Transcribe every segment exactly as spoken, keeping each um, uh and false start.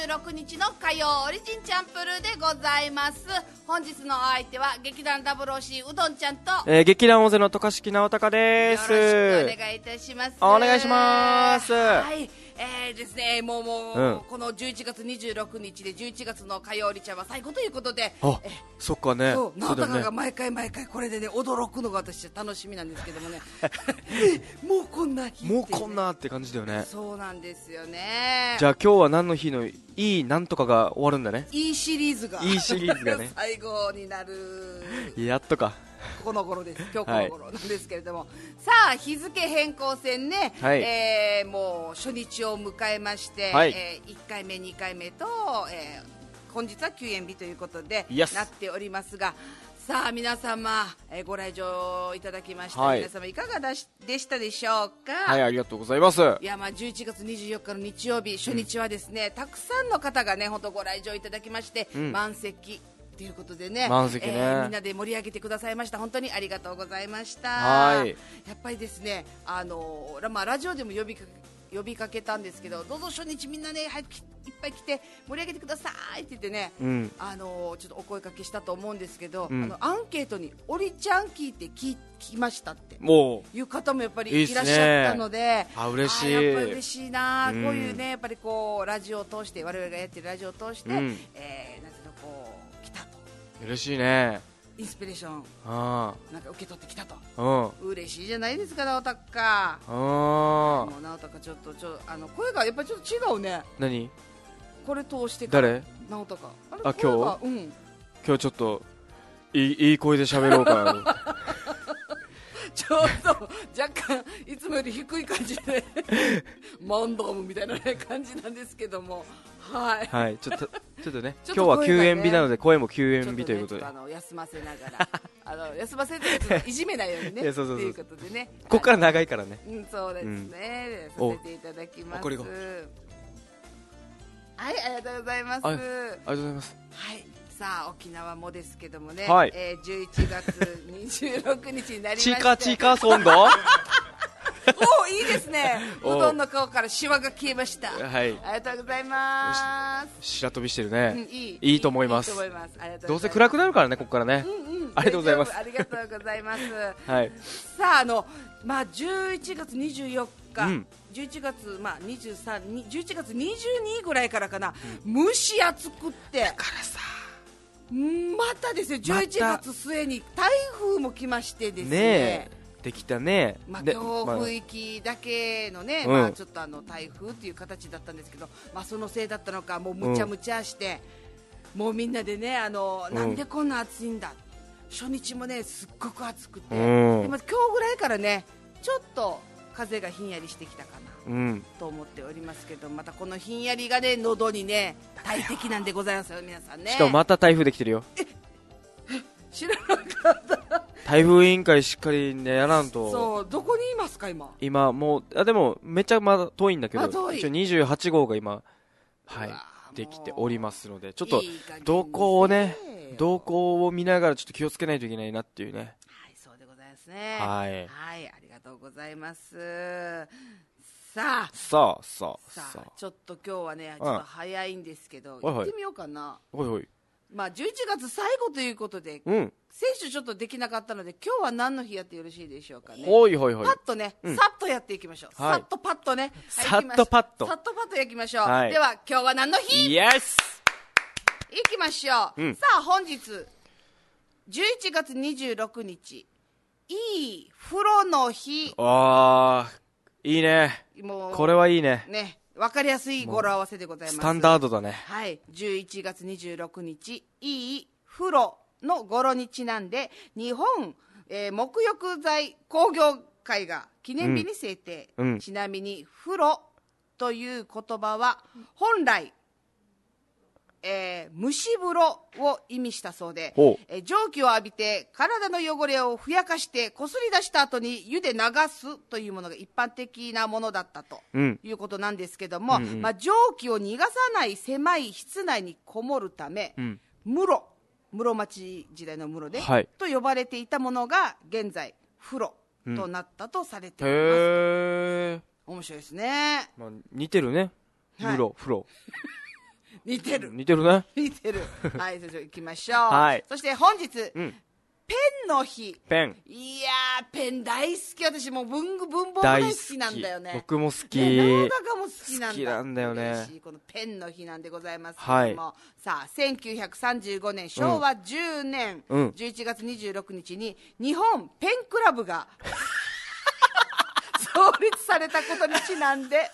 じゅうろくにちの火曜オリジンチャンプルーでございます。本日のお相手は劇団 ダブルオーシー うどんちゃんと、 えー、劇団大勢の渡嘉敷直隆です。 よろしくお願いいたします。 お願いします。 はい、えーですね、もうもう、 うん、 このじゅういちがつにじゅうろくにちでじゅういちがつの火曜オリチャは最後ということで、 あ、 えそっかね、 そう、直だね、 隆が毎回毎回これでね驚くのが私は楽しみなんですけどもねもうこんな日、ね、 もうこんなって感じだよね。 そうなんですよね。 じゃあ今日は何の日のいいなんとかが終わるんだね。 いいシリーズがいいシリーズがね最後になるやっとかこの頃です。今日この頃なんですけれども、はい、さあ日付変更線ね、はい、えー、もう初日を迎えまして、はい、えー、いっかいめにかいめと、えー、本日は休園日ということでなっておりますが、さあ皆様、えー、ご来場いただきました、はい、皆様いかがだしでしたでしょうか。 はい、ありがとうございます。 いや、まあじゅういちがつにじゅうよっかの日曜日初日はですね、うん、たくさんの方がね本当ご来場いただきまして、うん、満席ということでね、 満席ね、 えー、みんなで盛り上げてくださいました。本当にありがとうございました。 はい、 やっぱりですね、あのーまあ、ラジオでも呼びかけ呼びかけたんですけど、どうぞ初日みんなね早くいっぱい来て盛り上げてくださいって言ってね、うん、あのー、ちょっとお声かけしたと思うんですけど、うん、あのアンケートにオリちゃん聞いて聞きましたっていう方もやっぱりいらっしゃったので、 あ、嬉しい。 あ、やっぱり嬉しいな、うん、こういうねやっぱりこうラジオを通して我々がやってるラジオを通して、うん、えー、なんていうのこう来たと、 嬉しいね、 インスピレーションあなんか受け取ってきたと、うん、嬉しいじゃないですか直隆。ああ、もう直隆ちょっとちょあの声がやっぱりちょっと違うね。 何これ通してから誰直隆、あれあ、今日、 うん、 今日ちょっといい、いい声で喋ろうかなちょっと若干いつもより低い感じでマンダムみたいな、ね、感じなんですけども、はい、はい、 ちょっとちょっとね今日は休園日なので声も休園日ということで、 ね、あの休ませながらあの休ませていじめないようにねそうそうそう、 ということでね、 ここから長いからね、 うん、そうですね、うん、させていただきます。はい、ありがとうございます。ありがとうございます。 はい、さあ沖縄もですけどもね、 はい、 えー、じゅういちがつにじゅうろくにちになりまして、 チカチカソンドお、いいですね、うどんの顔からシワが消えました。はい、ありがとうございます。 白飛びしてるね、 うん、いい、 いいと思います。 いいと思います。ありがとうございます。 どうせ暗くなるからねここからね、 うんうん、 ありがとうございます。 ありがとうございます。 はい、 さあ、あの、まあ、じゅういちがつにじゅうよっか、うん、じゅういちがつ、まあ、にじゅうさん、じゅういちがつにじゅうにぐらいからかな、うん、蒸し暑くってだからさ、 またですね、じゅういちがつ末に台風も来ましてですね、 ねできたね、 まあ、強風域だけのね、 まあまあ、ちょっとあの台風という形だったんですけど、まあ、そのせいだったのかもうむちゃむちゃして、うん、もうみんなでね、あの、うん、なんでこんな暑いんだ、初日もねすっごく暑くて、うん、でま今日ぐらいからねちょっと風がひんやりしてきたかな、うん、と思っておりますけど、またこのひんやりがね喉にね大敵なんでございますよ皆さんね。 しかもまた台風できてるよ。 ええ知らなかった台風委員会しっかりねやらんと。 そう、どこにいますか今。 今もう、あ、でもめっちゃまだ遠いんだけど、一応にじゅうはちごうが今、はい、できておりますので、ちょっと動向をね動向を見ながらちょっと気をつけないといけないなっていうね。 はい、そうでございますね。 はい、 はい、ありがとうございます。さあさあさあさあ、ちょっと今日はねちょっと早いんですけど、行ってみようかな。 はいはい。 まあ、じゅういちがつ最後ということで、 うん、 先週ちょっとできなかったので今日は何の日やってよろしいでしょうかね。 はいはいはい。 パッとね、うん、さっとやっていきましょう、はい、さっとパッとね、 さっとパッとさっとパッとやきましょう、 はい、 では今日は何の日。 イエスいきましょう、うん、さあ本日じゅういちがつにじゅうろくにちいい風呂の日。 あーいいね、もうこれはいいね。 ね、分かりやすい語呂合わせでございます。 スタンダードだね。 はい、じゅういちがつにじゅうろくにちいい風呂の語呂にちなんで日本、えー、沐浴剤工業会が記念日に制定、うん、ちなみに風呂という言葉は本来、えー、蒸し風呂を意味したそうで、えー、蒸気を浴びて体の汚れをふやかしてこすり出した後に湯で流すというものが一般的なものだったということなんですけども、うんうん、まあ、蒸気を逃がさない狭い室内にこもるため、うん、室室町時代の室で、はい、と呼ばれていたものが現在風呂となったとされています、うん、へー、面白いですね、 まあ、似てるね、 はい、 風呂風呂似てる似てるね。 似てる。はい、それじゃあ行きましょう。 はい。 そして本日、 うん、 ペンの日。 ペン。 いやー、ペン大好き。私もう文具文房大好きなんだよね。 僕も好き。 ね、脳画家も好きなんだ。 好きなんだよね。 嬉しいこのペンの日なんでございますけども、はい、さあせんきゅうひゃくさんじゅうごねん、しょうわじゅうねん、うん、じゅういちがつにじゅうろくにちに日本ペンクラブが創立されたことにちなんで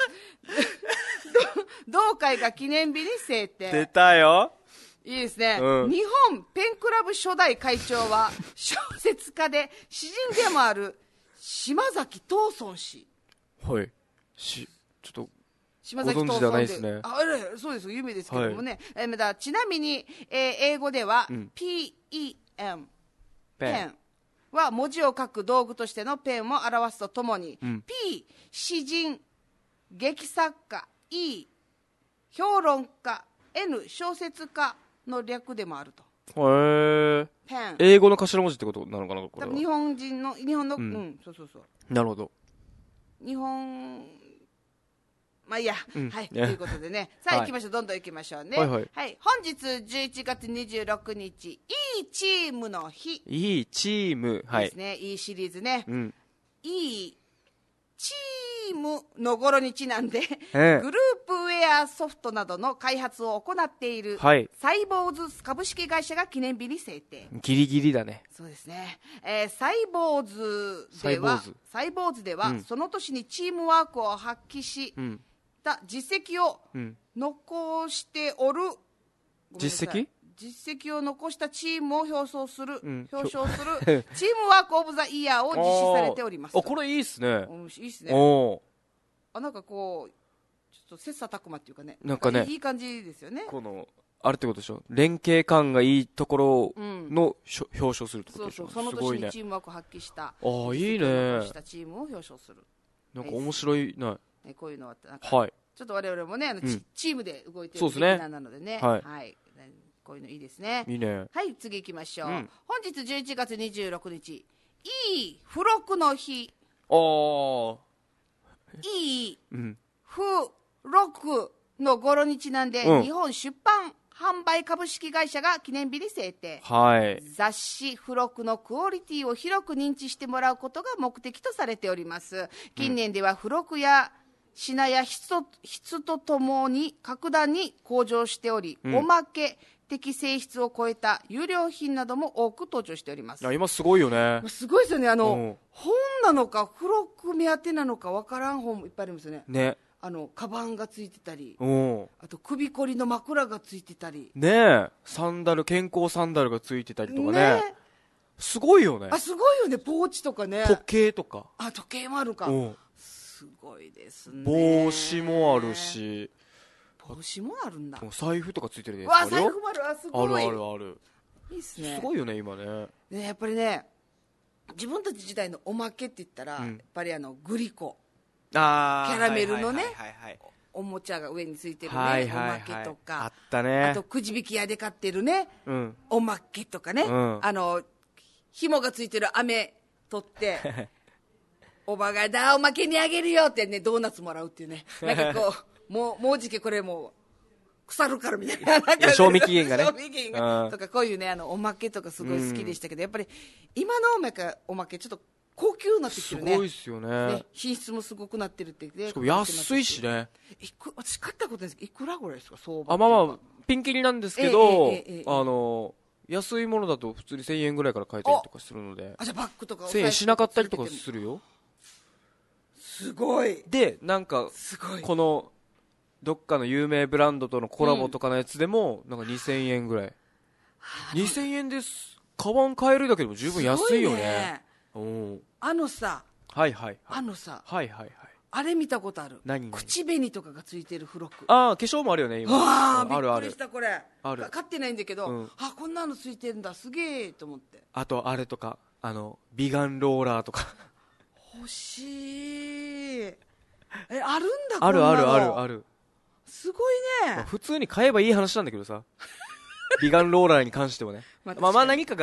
同会が記念日に制定。 出たよ。 いいですね、 うん、 日本ペンクラブ初代会長は小説家で詩人でもある島崎藤村氏。 はいしちょっと島崎藤村で、ね、あれそうです有名ですけどもね、はい、えー、まだちなみに、えー、英語では、うん、ピーイーエム ペンは文字を書く道具としてのペンを表すとともに、うん、P 詩人劇作家 E 評論家 N 小説家の略でもあると。 へえ。ペン。英語の頭文字ってことなのかなこれは。 多分日本人の日本の、うん、うん、そうそうそう。 なるほど。 日本まあいいや、うん、はいということでね、さあ行きましょう、はい、どんどん行きましょうね。はいはい。はい、本日じゅういちがつにじゅうろくにち、いいチームの日。 いいチーム、はい。 ですね、いいシリーズね。うん。いいチームの頃にちなんで、ええ、グループウェアソフトなどの開発を行っている、はい、サイボーズ株式会社が記念日に制定。 ギリギリだね。 そうですね、えー、サイボーズではサイボーズでは、うん、その年にチームワークを発揮し、うん、た実績を残しておる、うん、 実績実績を残したチームを表彰する、うん、表彰するチームワークオブザイヤーを実施されております。 あ、これいいっすね。 うん、いいっすね。おあ、なんかこうちょっと切磋琢磨っていうかね、なんかね、いい感じですよね。 このあるってことでしょ。連携感がいいところの、うん、表彰するってことでしょ。 そうそう、その年にチームワークを発揮した、 ああ、いいね。 したチームを表彰する。 なんか面白いな。 ね、こういうのはなんか、はい、ちょっと我々もね、あの、うん、チームで動いてる的ななのでね、はい、はい、こういうのいいですね。 いいね。 はい、次行きましょう。うん、本日じゅういちがつにじゅうろくにち、いい付録の日。 ああ。 いい付録の語呂にちなんで、うん、日本出版販売株式会社が記念日に制定。はい。雑誌付録のクオリティを広く認知してもらうことが目的とされております。近年では付録や品や質と、質とともに格段に向上しており、うん、おまけ的性質を超えた有料品なども多く登場しております。 いや、今すごいよね。 すごいですよね。あの、うん、本なのか付録目当てなのか分からん本もいっぱいありますよね。ね。あのカバンがついてたり、あと首こりの枕がついてたりねえ、サンダル、健康サンダルがついてたりとか ね, ねすごいよね。 あ、すごいよね。ポーチとかね、 時計とか。 あ、時計もあるか。すごいですね。 帽子もあるし、 帽子もあるんだ。 財布とかついてるやつあるよ。わ、財布もある。あ、すごい。 あるあるある。 いいっすね。 すごいよね今ね。 ね、やっぱりね、自分たち時代のおまけって言ったら、うん、やっぱりあのグリコ、あ、キャラメルのね、はいはいはいはい、おもちゃが上についてるね、はいはいはい、おまけとか、 あったね。 あとくじ引き屋で買ってるね、うん、おまけとかね、うん、あの紐がついてる飴取っておばがだおまけにあげるよってね、ドーナツもらうっていうね、なんかこうもうもうじきこれもう腐るからみたいな、なんか、ね、 賞味期限がね、 賞味期限がとか、こういうね、あのおまけとかすごい好きでしたけど、やっぱり今のおまけ、おまけちょっと高級になってきてるね。 すごいっすよ ね, ね。 品質もすごくなってるって言って、 しかも安いしね。 いく私買ったことないですけど、いくらぐらいですか、相場。あ、まあまあピンキリなんですけど、えーえーえー、あの安いものだと普通にせんえんぐらいから買えたりとかするので。 あ、じゃあバッグとかせんえんしなかったりとかするよ。 すごい。 で、なんかこのどっかの有名ブランドとのコラボとかのやつでも、うん、なんかにせんえんぐらい。にせんえんです。カバン買えるだけでも十分安いよね。 すごいね。あのさ、 はいはいはい、 あのさ、 はいはいはい、 あれ見たことある。 何？ 口紅とかがついてる付録。 ああ、化粧もあるよね今。 ああ、びっくりしたこれ。 ある。 買ってないんだけど、うん、あ、こんなのついてるんだ、すげえと思って。 あとあれとか、あの美顔ローラーとか。 欲しい。え、あるんだ。 あるあるあるある。 すごいね、 まあ、普通に買えばいい話なんだけどさ美顔ローラーに関してはねまあ、まあ何かが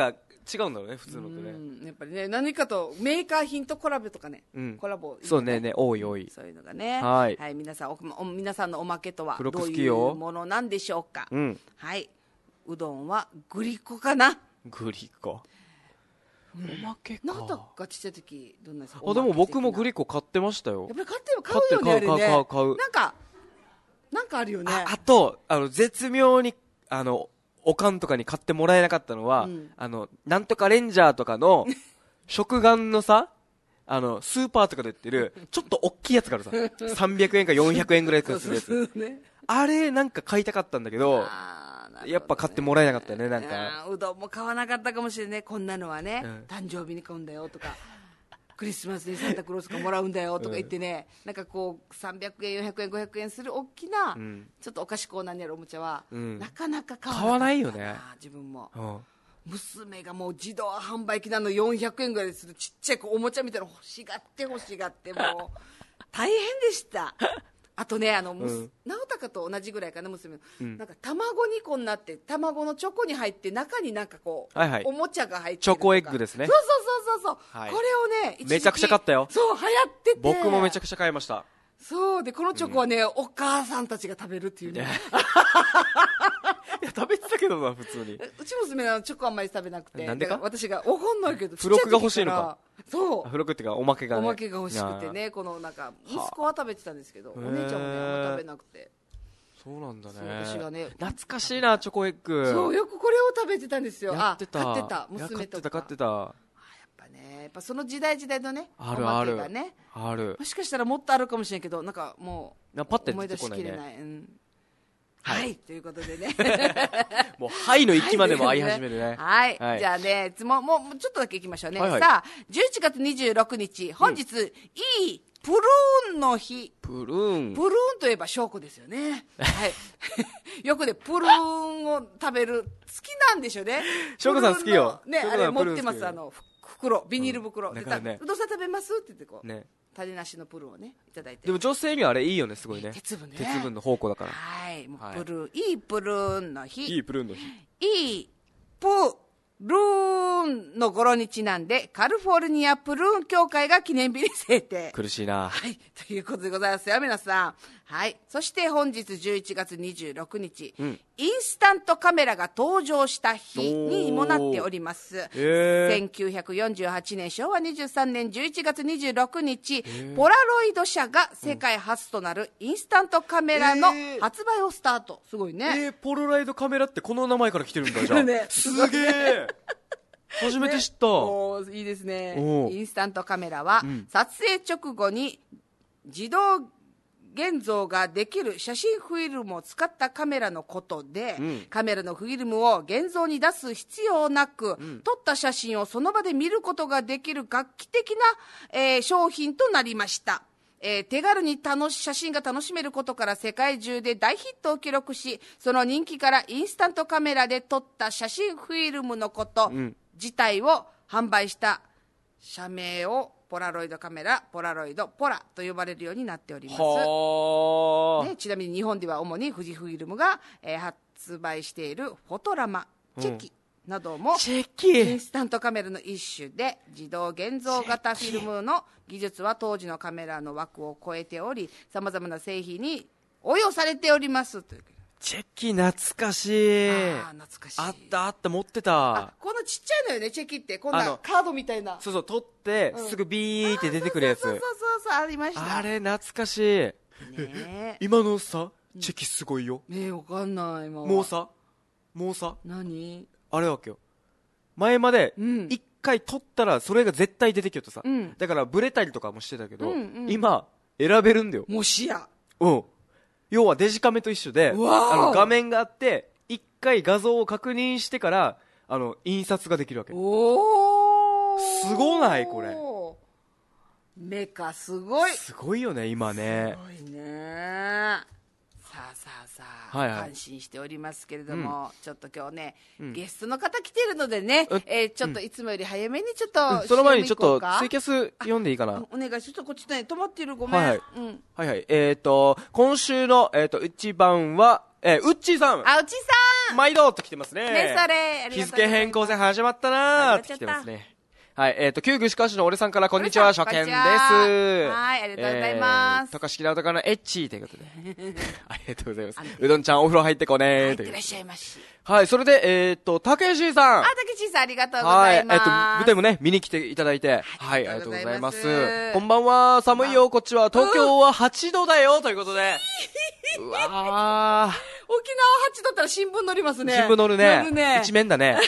違うんだろうね普通のとね。 やっぱりね何かとメーカー品とコラボとかね、うん、コラボ、ね、 そうねね多い多い、 そういうのがね。 はい、 はい、皆さんおお皆さんのおまけとはどういうものなんでしょうか。うん、はい、うどんはグリコかな。 グリコ、うん、おまけか。 なんだかちっちゃい時どんなですか。 あでも僕もグリコ買ってましたよ。 やっぱり買って買うよね。 買う買う買う。 なんかなんかあるよね。 あ, あとあの絶妙にあのおかんとかに買ってもらえなかったのは、うん、あのなんとかレンジャーとかの食玩のさあのスーパーとかで売ってるちょっと大きいやつがあるささんびゃくえんかよんひゃくえんぐらいするやつね、あれなんか買いたかったんだけど、ね、やっぱ買ってもらえなかったよね。なんかうどんも買わなかったかもしれない。こんなのはね、うん、誕生日に買うんだよとかクリスマスにサンタクロースがもらうんだよとか言ってね、うん、なんかこうさんびゃくえんよんひゃくえんごひゃくえんする大きな、うん、ちょっとお菓子コーナーにあるおもちゃは、うん、なかなか買わなかった。 買わないよね自分も、 うん、 娘がもう自動販売機なのよんひゃくえんぐらいするちっちゃいおもちゃみたいなの欲しがって欲しがってもう大変でしたあとねあの、うん、直隆と同じぐらいかな娘の、うん、なんか卵にこになって卵のチョコに入って中になんかこう、はいはい、おもちゃが入ってるとかチョコエッグですね。 そうそうそうそうそう、はい、これをねめちゃくちゃ買ったよ。 そう流行ってて僕もめちゃくちゃ買いました。 そうでこのチョコはね、うん、お母さんたちが食べるっていうねいや食べてたけどな普通に。 うち娘はチョコあんまり食べなくて、 なんでか私がわかんないけど付録が欲しいのか。 そう付録っていうかおまけがね、 おまけが欲しくてね、このなんか息子は食べてたんですけどお姉ちゃんもねあんま食べなくて。 そうなんだね。 私がね懐かしいなチョコエッグ。 そうよくこれを食べてたんですよ。 やってた買ってた娘とか買ってた買ってた。やっぱねやっぱその時代時代のねあるあるおまけがねある。 もしかしたらもっとあるかもしれないけどなんかもうパッて思い出しきれない、うん、はい、はい、ということでねもうはいの域までも合い始めるね。 はい、はい、じゃあねもうもうちょっとだけいきましょうね、はいはい、さあじゅういちがつにじゅうろくにち本日、うん、いいプルーンの日。 プルーンプルーンといえば翔子ですよねはいよくねプルーンを食べる好きなんでしょうね。 翔子さん好きよね。あれ持ってますあの袋ビニール袋、うん、 だからねうどんさん食べますって言ってこう、ね、種なしのプルーンをねいただいて。 でも女性にはあれいいよねすごいね。 鉄分ね。 鉄分の宝庫だから。 はいもうプルーン、はい、いいプルーンの日。 いいプルーンの日。 いいプルーンの語呂にちなんでカリフォルニアプルーン協会が記念日に制定。 苦しいな。 はいということでございますよ皆さん。はいそして本日じゅういちがつにじゅうろくにち、うん、インスタントカメラが登場した日にもなっております。えー、せんきゅうひゃくよんじゅうはちねんしょうわにじゅうさんねんじゅういちがつにじゅうろくにち、えー、ポラロイド社が世界初となるインスタントカメラの発売をスタート。すごいね。 えー、ポラロイドカメラってこの名前から来てるんだじゃあ、ね、すげえ初めて知った、ね、 おいいですね。インスタントカメラは、うん、撮影直後に自動現像ができる写真フィルムを使ったカメラのことで、うん、カメラのフィルムを現像に出す必要なく、うん、撮った写真をその場で見ることができる画期的な、えー、商品となりました。えー、手軽に楽し写真が楽しめることから世界中で大ヒットを記録し、その人気からインスタントカメラで撮った写真フィルムのこと自体を販売した社名をポラロイドカメラ、ポラロイド、ポラと呼ばれるようになっております。ね、ちなみに日本では主に富士フィルムが、えー、発売しているフォトラマ、チェキなども、 チェキインスタントカメラの一種で、自動現像型フィルムの技術は当時のカメラの枠を超えており、さまざまな製品に応用されておりますという。 チェキ懐かしい。 あ懐かしい。 あったあった持ってた。 あこのちっちゃいのよねチェキって。こんなカードみたいな。 そうそう取って、うん、すぐビーって出てくるやつ。 そうそうそうそうありました。 あれ懐かしい。ね今のさチェキすごいよ。 ねえわかんない今は。 もうさもうさ何あれわけよ。前まで一回取ったらそれが絶対出てきよとさ、うん、だからブレたりとかもしてたけど、うんうん、今選べるんだよ。 もしや。 うん要はデジカメと一緒であの画面があって一回画像を確認してからあの印刷ができるわけ。 おすごないこれ。 メカすごい。 すごいよね今ね。 すごいね。さあさあさあ、はいはい、感心しておりますけれども、うん、ちょっと今日ね、うん、ゲストの方来てるのでね、うんえー、ちょっといつもより早めにちょっと、うん、 その前にちょっとツイキャス読んでいいかな。 お願いします。ちょっとこっちね止まってるごめん。 はいはい、 うん、 はいはい、えっ、ー、と今週の、えー、と一番は、えー、うっちーさん。 あうっちーさん毎度と来てますね。 ね、それ。 日付変更戦始まったなーって来てますね。はい、えっ、ー、と、旧具志川市の俺さんからこんにちは、初見です。 はい、ありがとうございます。 高敷直人からのエッチーということで。ありがとうございます。うどんちゃんお風呂入ってこねー。 入ってらっしゃいまし。 はい、それで、えっ、ー、と、たけしさん。 あ、たけしさんありがとうございます。 はい、えっ、ー、と、舞台もね、見に来ていただいて。はい、ありがとうございます。こんばんは、寒いよ、こっちは。東京ははちどだよ、ということで。うわー。沖縄はちどったら新聞載りますね。 新聞載るね。載るね。一面だね。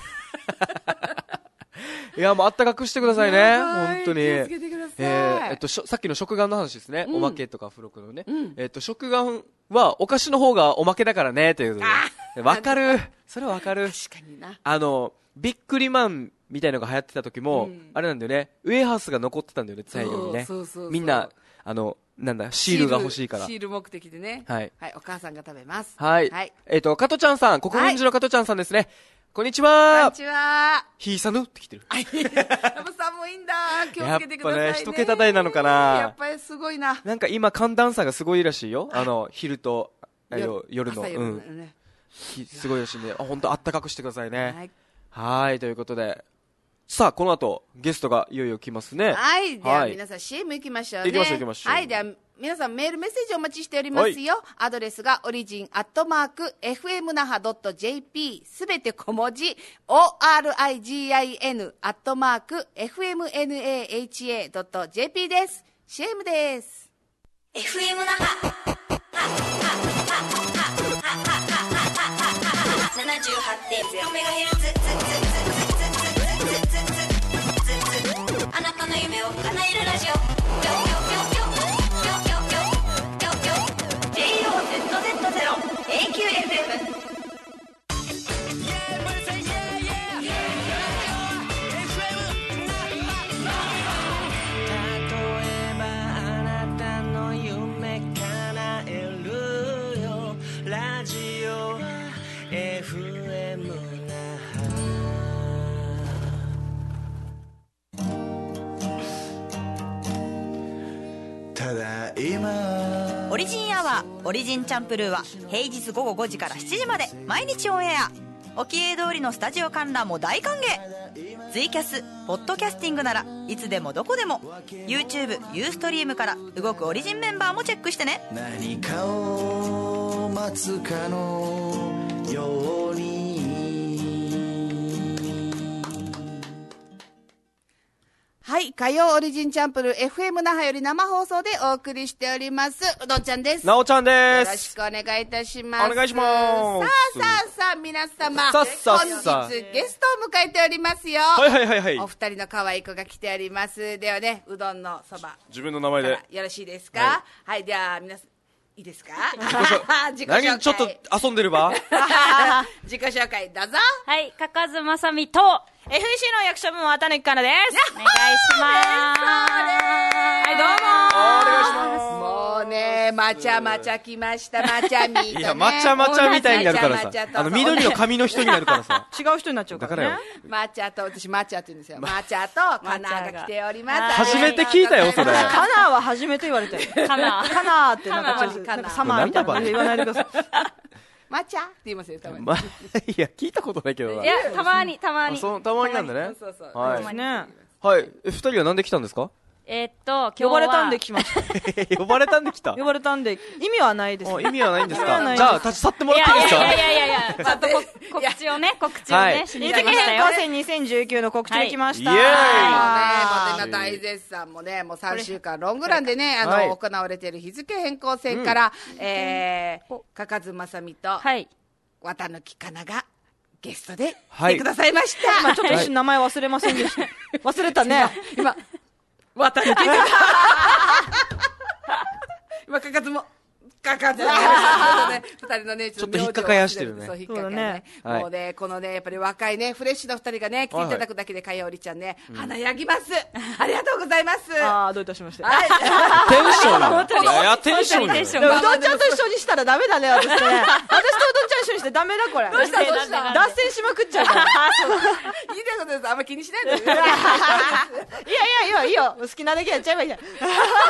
いや、もうあったかくしてくださいね。本当に。 気をつけてください。 えー、えっと、さっきの食玩の話ですね。うん、おまけとか付録のね。うん、えっと、食玩はお菓子の方がおまけだからね、ということで。わかる。それはわかる。 確かにな。 あの、ビックリマンみたいのが流行ってた時も、うん、あれなんだよね。ウェハースが残ってたんだよね、材料にね。 そうそうそう。 みんな、あの、なんだ、シールが欲しいから。 シール目的でね。 はい。 はい、お母さんが食べます。 はい。はい。えっと、加トちゃんさん、国民寺の加トちゃんさんですね。はい、こんにちは。 こんにちは。 ひいさぬって来てる。 やっぱ寒いんだ。気をつけてくださいね。 やっぱね、一桁台なのかな。 やっぱりすごいな。 なんか今寒暖差がすごいらしいよ。あの、昼と、夜の。うん。すごいらしいんで、あ、本当あったかくしてくださいね。はい。はい、ということで。さあ、この後、ゲストがいよいよ来ますね。 はい。では、皆さん シーエム 行きましょうね。 行きましょう、行きましょう。 はい。では、皆さんメールメッセージお待ちしておりますよ。アドレスがオリジンアットマーク エフエムナハドットジェーピー すべて小文字 オーアールアイジーアイエヌ アットマーク エフエムナハ ドットジェーピー です。シーエム です。エフエム 那覇 ななじゅうはちてんゼロ メガヘルツあなたの夢を叶えるラジオオリジンアワーオリジンチャンプルーは平日午後ごじからしちじまで毎日オンエア。沖江通りのスタジオ観覧も大歓迎。ツイキャスポッドキャスティングならいつでもどこでも YouTube、ユーストリームから動くオリジンメンバーもチェックしてね。 何かを待つかのように。 はい、火曜オリジンチャンプル エフエム 那覇より生放送でお送りしております。うどんちゃんです。 なおちゃんです。 よろしくお願いいたします。 お願いします。さあさあさあ皆様、 さあさあさあ本日ゲストを迎えておりますよ。 はいはいはいはい。 お二人の可愛い子が来ております。ではね、うどんのそば。 自分の名前で。 よろしいですか。はい、はい、では皆さん。いいですか。 自己紹介。何ちょっと遊んでるば。 自己紹介どうぞ。 はい、かかずまさみと エフイーシー の役所部門渡辺からです。お願いします。はい、どうもお願いします。 もうね、まちゃまちゃ来ました、まちゃみとね。 いや、まちゃまちゃみたいになるからさ。あの、緑の髪の人になるからさ。 違う人になっちゃうからね。 まちゃと、私まちゃって言うんですよ。まちゃとかなーが来ております。 初めて聞いたよ、それ。 かなーは初めて言われて。かなー。かなーってなんかちょっと、なんかサマーみたいな言わないでください。 まちゃって言いますよ、たまに。 ま、いや、聞いたことないけどな。 いや、たまに、たまに。 そう、たまになんだね。 そうそう。 はい。 たまにね。はい。え、二人はなんで来たんですか？ えー、っと、今日は呼ばれたんで来ました。 呼ばれたんで来た呼ばれたんで、意味はないです。 意味はないんですか？じゃあ、立ち去ってもらっていいですか？ いやいやいやいや、ちょっと告知をね、告知をね、 日付変更戦にせんじゅうきゅうの告知できました。 イエーイ。もうね、 もう今大絶賛もね、もうさんしゅうかんロングランでね、あの、行われている日付変更戦から、えー、かかずまさみと、 はい。 綿貫かながゲストで来てくださいました。 今ちょっと一瞬名前忘れませんでした。忘れたね。 今、綿貫今、かかずも、かかずも、二人のね、 ちょっと引っかかやしてるね。 そう、引っかかね。もうね、このね、やっぱり若いね、フレッシュな二人がね、来ていただくだけで、かよおりちゃんね、華やぎます。ありがとうございます。 ああ、どういたしまして。 テンションいや、テンションテンション。 うどんちゃんと一緒にしたらダメだね、私ね。私とうどんちゃん一緒にしてダメだ、これ。 どうしたどうした脱線しまくっちゃうから。 言いたいことです。あんま気にしないで。いやいやいや、いいよ。好きなだけやっちゃえばいいじゃん。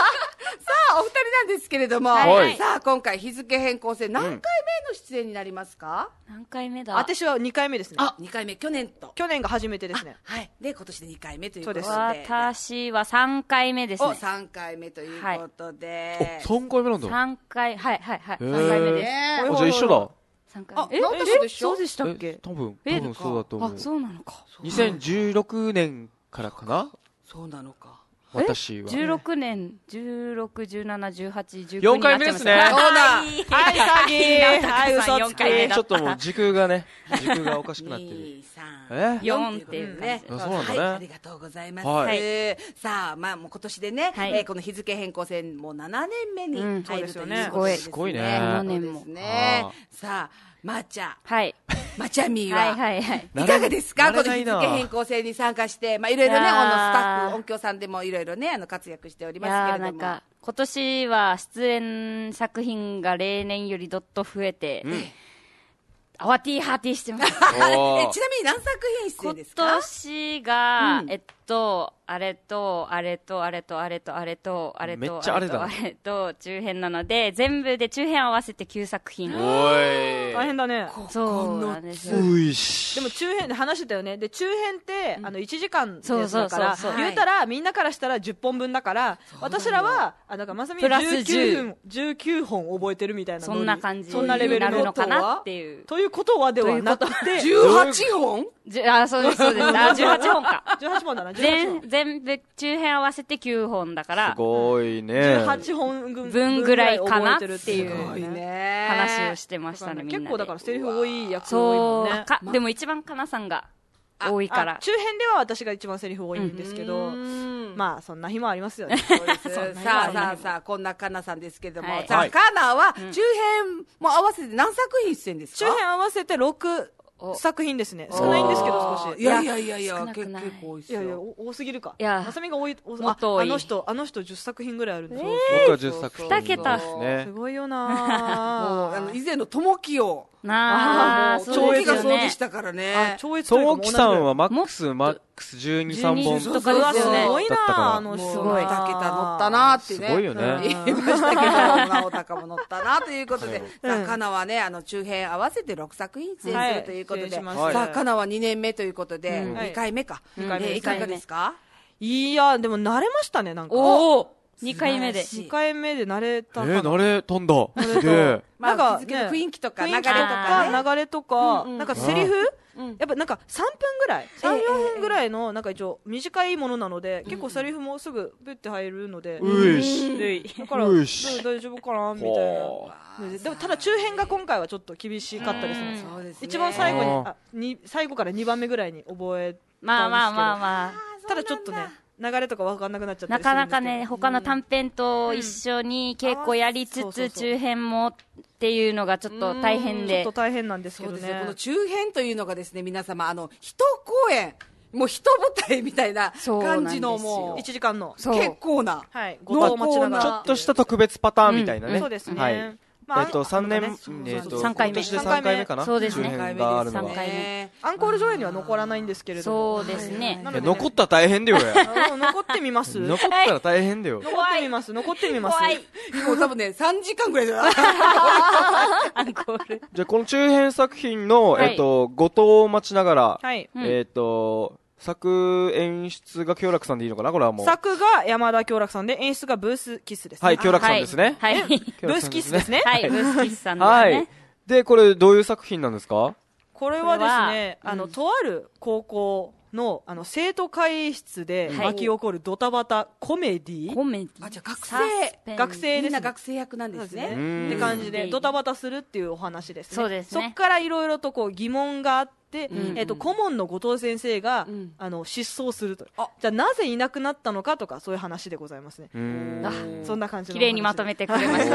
あお二人なんですけれども、 はい、 さあ今回日付変更戦何回目の出演になりますか？ うん、何回目だ？ 私はにかいめですね。 あ、にかいめ、去年と去年が初めてですね。 はい。で今年でにかいめということで、 私はさんかいめですね。 お、さんかいめということで、 はい、さんかいめなんだ。 さんかい、はいはいはい、さんかいめです。 あ、じゃあ一緒だ。 さんかいめ。 あ、え、え、 そうでしたっけ？ 多分、多分そうだと思う。 あ、そうなのか。 にせんじゅうろくねんからかな。 そうなのか。 私はじゅうろくねん、じゅうろく、じゅうなな、じゅうはち、じゅうきゅうよんかいめですね。 そうだ。 はい、詐欺。はい、嘘つき。 ちょっともう時空がね、時空がおかしくなってる。 に、さん、 え ?よんっていうね。 そうなんだね。 ありがとうございます。さあ、まあもう今年でね、えこの日付変更戦もうななねんめに入るということですね。 すごいね。 ななねんも。 さあ、まーちゃん。 はい。 まちゃみーは、 はいはいはい。 いかがですか？この日付変更戦に参加して、まあいろいろね、あのスタッフ、音響さんでもいろいろね、あの活躍しておりますけれども。 いやーなんか、今年は出演作品が例年よりどっと増えて、アワティーハーティーしてます。え、ちなみに何作品出演ですか？ 今年が、えっと、あれと、あれと、あれと、あれと、あれと、あれと、 めっちゃあれだ。 あれと、中編なので、全部で中編合わせてきゅうさく品。 おい。 大変だね。 そうなんですよ。 でも中編で話してたよね。で、中編って、あの、いちじかんのやつだから、言うたら、みんなからしたらじゅっぽんぶんだから、私らは、あ、なんかまさみじゅうきゅうふん、じゅうきゅうほん覚えてるみたいな。 そんな感じ。 そんなレベルになるのかなっていう。 ということはではなくて、 じゅうはちほん？ あ、そうです、そうです。あ、じゅうはちほんか。 じゅうはちほんだな、 全、全部、中編合わせてきゅうほんだから。 すごいね。 じゅうはちほん分ぐらいかなっていう話をしてましたね、みんなで。 結構だからセリフ多い役多いもんね。 そう。でも一番かなさんが多いから。 中編では私が一番セリフ多いんですけど、まあそんな日もありますよね。 そうです。さあさあさあ、こんなかなさんですけども、さあかなは中編も合わせて何作品出演ですか？ 中編合わせてろく作品ですね。少ないんですけど少し。 いやいやいやいや、結構多いですよ。 いやいや、多すぎるか。 いや、 まさみが多い、 もっと多い。 あの人、あの人じゅっさく品ぐらいあるんですよ。 僕はじゅっさく品。 に桁。 すごいよなぁ。もう、以前のともきを。 なあ、 超越がそうでしたからね。 超越ともきさんはマックス、マックスじゅうに、さんぼんとかですよね。 すごいなぁ、あの人。すごい。に桁乗ったなーってね。 すごいよね。 言いましたけど、なおたかも乗ったなということで、さあ、かなはね、あの、中編合わせてろくさく品出演するということで、さあ、かなはにねんめということで、にかいめか。いかがですか？ いや、でも慣れましたね、なんか。 おーにかいめで。 にかいめで慣れたかな。 えー、慣れたんだ。すげえ。 なんか、雰囲気とか、流れとか、流れとか、なんかセリフやっぱなんかさんぷんぐらい、さん、よんぷんぐらいの、なんか一応短いものなので、結構セリフもすぐブッて入るので、 ういし。 だから、大丈夫かなみたいな。でもただ中編が今回はちょっと厳しかったですね。一番最後に、あ、に、最後からにばんめぐらいに覚えたんですけど。 まあまあまあまあ。 ただちょっとね、流れとか分かんなくなっちゃったりするんですけど。 なかなかね、他の短編と一緒に稽古やりつつ、中編もっていうのがちょっと大変で。 ちょっと大変なんですけどね。 そうですね。この中編というのがですね、皆様、あの、一公演、もう一舞台みたいな感じのもう、 いちじかんの。 結構な。 はい。ごと待ちながら。 ちょっとした特別パターンみたいなね。 そうですね。 はい。えっと、さんねん、えっと、 さんかいめ。 今年でさんかいめかな。 そうですね。 中編があるのは。 アンコール上映には残らないんですけれども。そうですね。 残ったら大変だよ、 残ってみます残ったら大変だよ。 残ってみます。残ってみます。 怖い。 もう多分ね、さんじかんぐらいだよ。 アンコール。 じゃあ、この中編作品の、えっと、後藤を待ちながら、えっと、作演出が京楽さんでいいのかなこれはもう。 作が山田京楽さんで、演出がブースキスですね。 はい、京楽さんですね。 はい。 ブースキスですね。 はい、ブースキスさんですね。 はい。で、これどういう作品なんですか？ これはですね、あの、とある高校の、あの、生徒会室で巻き起こるドタバタコメディ。 コメディ。 あ、じゃあ学生。 学生です。 みんな学生役なんですね。 って感じで、ドタバタするっていうお話ですね。 そうですね。 そっからいろいろとこう疑問があって、で、えっと、顧問の後藤先生が、あの、失踪すると。じゃあ、なぜいなくなったのかとか、そういう話でございますね。そんな感じの。 綺麗にまとめてくれました。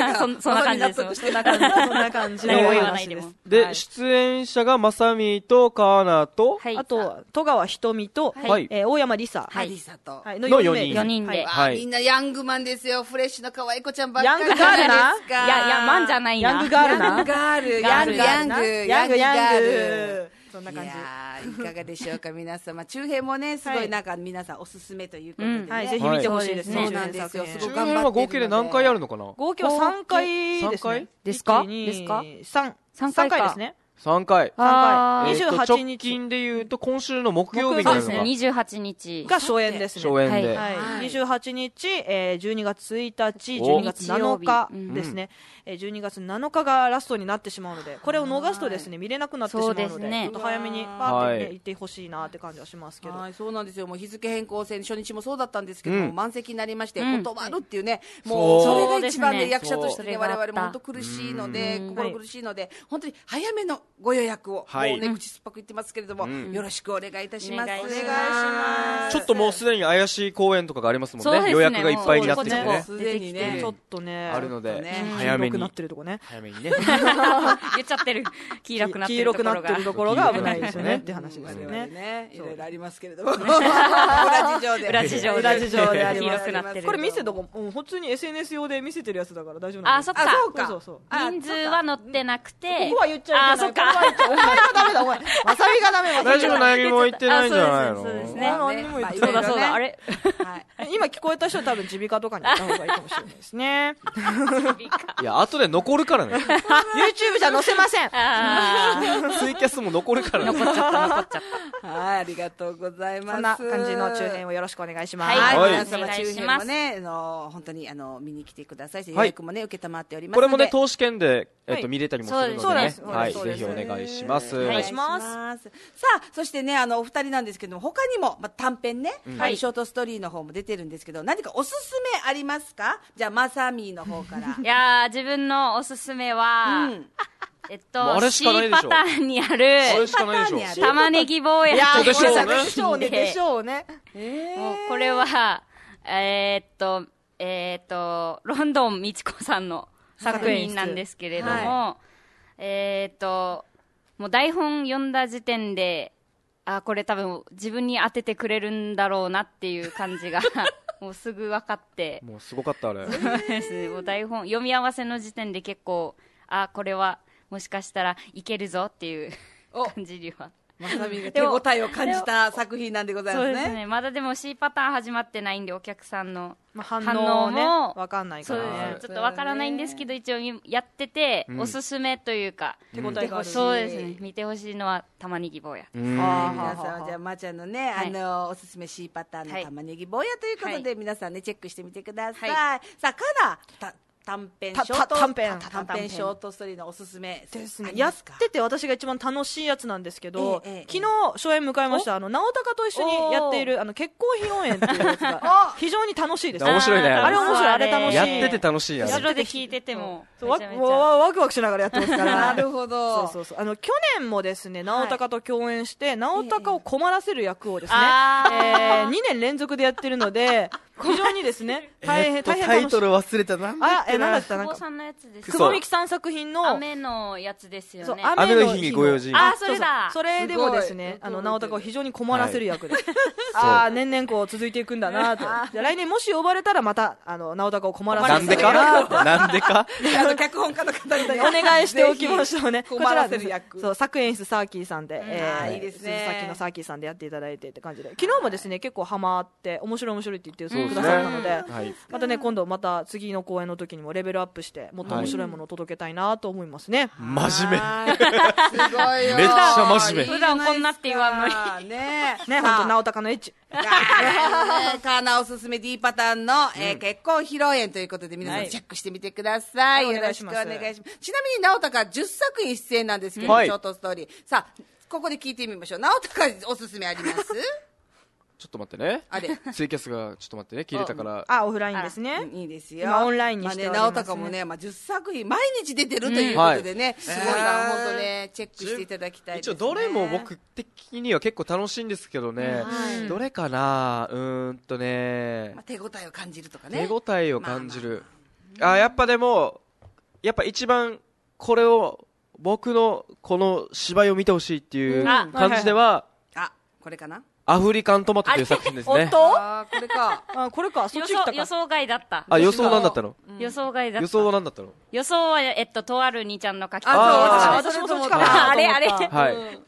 そんな感じですよ。 そんな感じ。そんな感じのお話です。 で、出演者がまさみとカーナと、 あと、戸川ひとみと、大山りさ。 はい。りさと。 のよにん。 よにんで。 みんなヤングマンですよ。フレッシュの可愛い子ちゃんばっかり。 ヤングガールな。 いや、いや、マンじゃないな。 ヤングガールな。 ヤングガール。 ヤング、 ヤング、 ヤング、ヤング。 そんな感じ。 いやーいかがでしょうか皆様。中編もねすごいなんか皆さんおすすめということでね、 はい、ぜひ見てほしいですね。 そうなんですよ。すご中く頑張ってるので。 編は合計で何回あるのかな。 合計はさんかいですね。 ですかですかさん。 さんかいかですね。 さんかい。 あーにじゅうはちにち。 直近で言うと今週の木曜日になるのか。 そうですね、にじゅうはちにちが初演ですね。 初演で。 はい。にじゅうはちにち、えー、じゅうにがつついたち、じゅうにがつなのかですね。えー、じゅうにがつなのかがラストになってしまうので、これを逃すとですね、見れなくなってしまうので、 そうですねちょっと早めにパーってね、行ってほしいなって感じはしますけど。 はい、そうなんですよ。もう日付変更戦初日もそうだったんですけども、 うん満席になりまして、 うん断るっていうね、もうそうそれが一番ね、 そうですね役者としてね、 そう我々も本当苦しいので、心苦しいので、本当に早めのご予約を、 はいもうね、口酸っぱく言ってますけれども、 うんよろしくお願いいたします。 お願いしますお願いしますちょっともうすでに怪しい公演とかがありますもんね。 そうですね予約がいっぱいになってきてもうね。 すでにねちょっとね、 あるのでね、 早め黄色くなっに。 てるとこね。 早めにね。 言っちゃってる。黄色くなって黄るところが。 色くなってるところが危ないですよねって話ですよ我々 ね。 ね、いろいろありますけれども、裏事情で。 裏事情で。 裏事情であります黄色くなってる。 これ見せとこ、うん普通に エスエヌエス 用で見せてるやつだから大丈夫なの。 あ、そっか。 あそうかそうそう人数は載ってなくて。 ここは言っちゃいけない。 あ、そっか。 ここは言っちゃお前がダメだ、お前。まさみがダメ、まさ大丈夫、何も言ってないんじゃないの。 そうですね。 何にも言ってそうだそうだ。あれはい。 今聞こえた人は多分耳鼻科とかに行った方がいいかもしれないですね。 いや、後で残るからね。 YouTube じゃ載せません。 あツイキャスも残るからね。 残っちゃった、残っちゃった。 はい、ありがとうございます。 そんな感じの中編をよろしくお願いします。 はい、 はい皆様お願い中します編もね、あの本当にあの見に来てください。予はい約もね受けたまっておりますので。 これもね、投資券で、えっと、 はい見れたりもするのそうででね。はい、 すそうですぜひお願いします。 お願いはいしますす。さあ、そしてね、あのお二人なんですけども、他にも、まあ、短編ね、はい、ショートストーリーの方も出てるんですけど、何かおすすめありますか？じゃあまさみの方から。 いやー、自分のおすすめは、 うんえっもうあと、 れしかない C でしょパターンにああれる、 しかないでしょ。 玉ねぎ坊やいやー、 でしょうねこれでしょうね、でしょうね。 もうこれは、えーっと、えーっと、ロンドン美智子さんの作品なんですけれども、 はえーっと、もう台本読んだ時点で、あ、これ多分自分に当ててくれるんだろうなっていう感じが、もうすぐ分かって、 もうすごかった、あれ。 そうですね、もう台本、読み合わせの時点で結構、あ、これはもしかしたらいけるぞっていうお感じには。 まさみが手応えを感じた作品なんでございますね。 そうですね。まだでも C パターン始まってないんで、お客さんのまあ、反反応ね、 応もわかんないかそうらねです。ちょっとわからないんですけど、一応やってて、 うんおすすめというか、 手応えがある。 そうですね。見てほしいのは玉ねぎ坊や。 うんあー皆さんじゃあまーちゃんのね、 はいあのおすすめ C パターンの玉ねぎ坊やということで、 は皆さんねチェックしてみてください。 はさあからた短編シたョートた短編短編ショートストーリーのおすすめですね、 ありやっますか？ てて私が一番楽しいやつなんですけど、 ええええ昨日初演迎えましたあの直高と一緒にやっているあの結婚披露宴っていうやつが非常に楽しいです。 面白いね。 あれ面白い、あれ楽しい。 やってて楽しいや後つ。 ろで聞いてても、 そうわめちゃめちゃわワクワクしながらやってますからなるほど。 そうそうそうあの去年もですね直高と共演して、直高を困らせる役をですね、 あえー、にねん連続でやってるので非常にですね大変、 えっと大変楽しい。 タイトル忘れた。なんだあえっけななんだったなんか久保さんのやつですそう久保美樹さん作品の雨のやつですそうよね。 雨の日にご用心あそれだそうそうそれでもですねすごいあの直高を非常に困らせる役で、 はいああ年々こう続いていくんだなとじゃあ来年もし呼ばれたらまたあの直高を困らせるなんでかなんでかあの脚本家の方にお願いしておきましょうね。 ぜひ困らせる役こちらそう作演室サーキーさんで、えあーいいですね鈴崎のサーキーさんでやっていただいてって感じで、昨日もですね結構ハマって面白い面白いって言ってくださったので、 はい。 またね今度また次の公演の時にもレベルアップしてもっと面白いものを届けたいなと思いますね。 真面はいすごいよ。 めっちゃ真面目いいじゃないですか普段こんなって言わんのにねね本当直高のエッチ。 あーカーナおすすめ D パターンの、えー結婚披露宴ということで皆さんはいチェックしてみてください、 はいよろしくお願いします。 ますちなみに直高じゅっさく品出演なんですけど、 はいショートストーリーさあここで聞いてみましょう。直高おすすめありますちょっと待ってね。 あれツイキャスがちょっと待ってね。切れたから。 あオフラインですね。 いいですよ。 今オンラインにしておりますねまあね、直高もね、まあ、じゅっさく品毎日出てるということでね、すごいから本当ね、チェックしていただきたいです、ね。 一応どれも僕的には結構楽しいんですけどね、どれかなうーんとね、 まあ、手応えを感じるとかね。 手応えを感じる、あやっぱでもやっぱ一番これを僕のこの芝居を見てほしいっていうあ感じでは、 あ、これかな。 アフリカントマトという作品ですね。 本当？ あー、これか。 あこれかそっ予ち行ったか。 想予想外だった。 あ予想なんだったの、 予想外だった。 予想は何だったの？ 予想は、えっと、とある兄ちゃんの書きあ、そう、 あー私もそっちか私もそっちかな。 あれあれと思ったはい、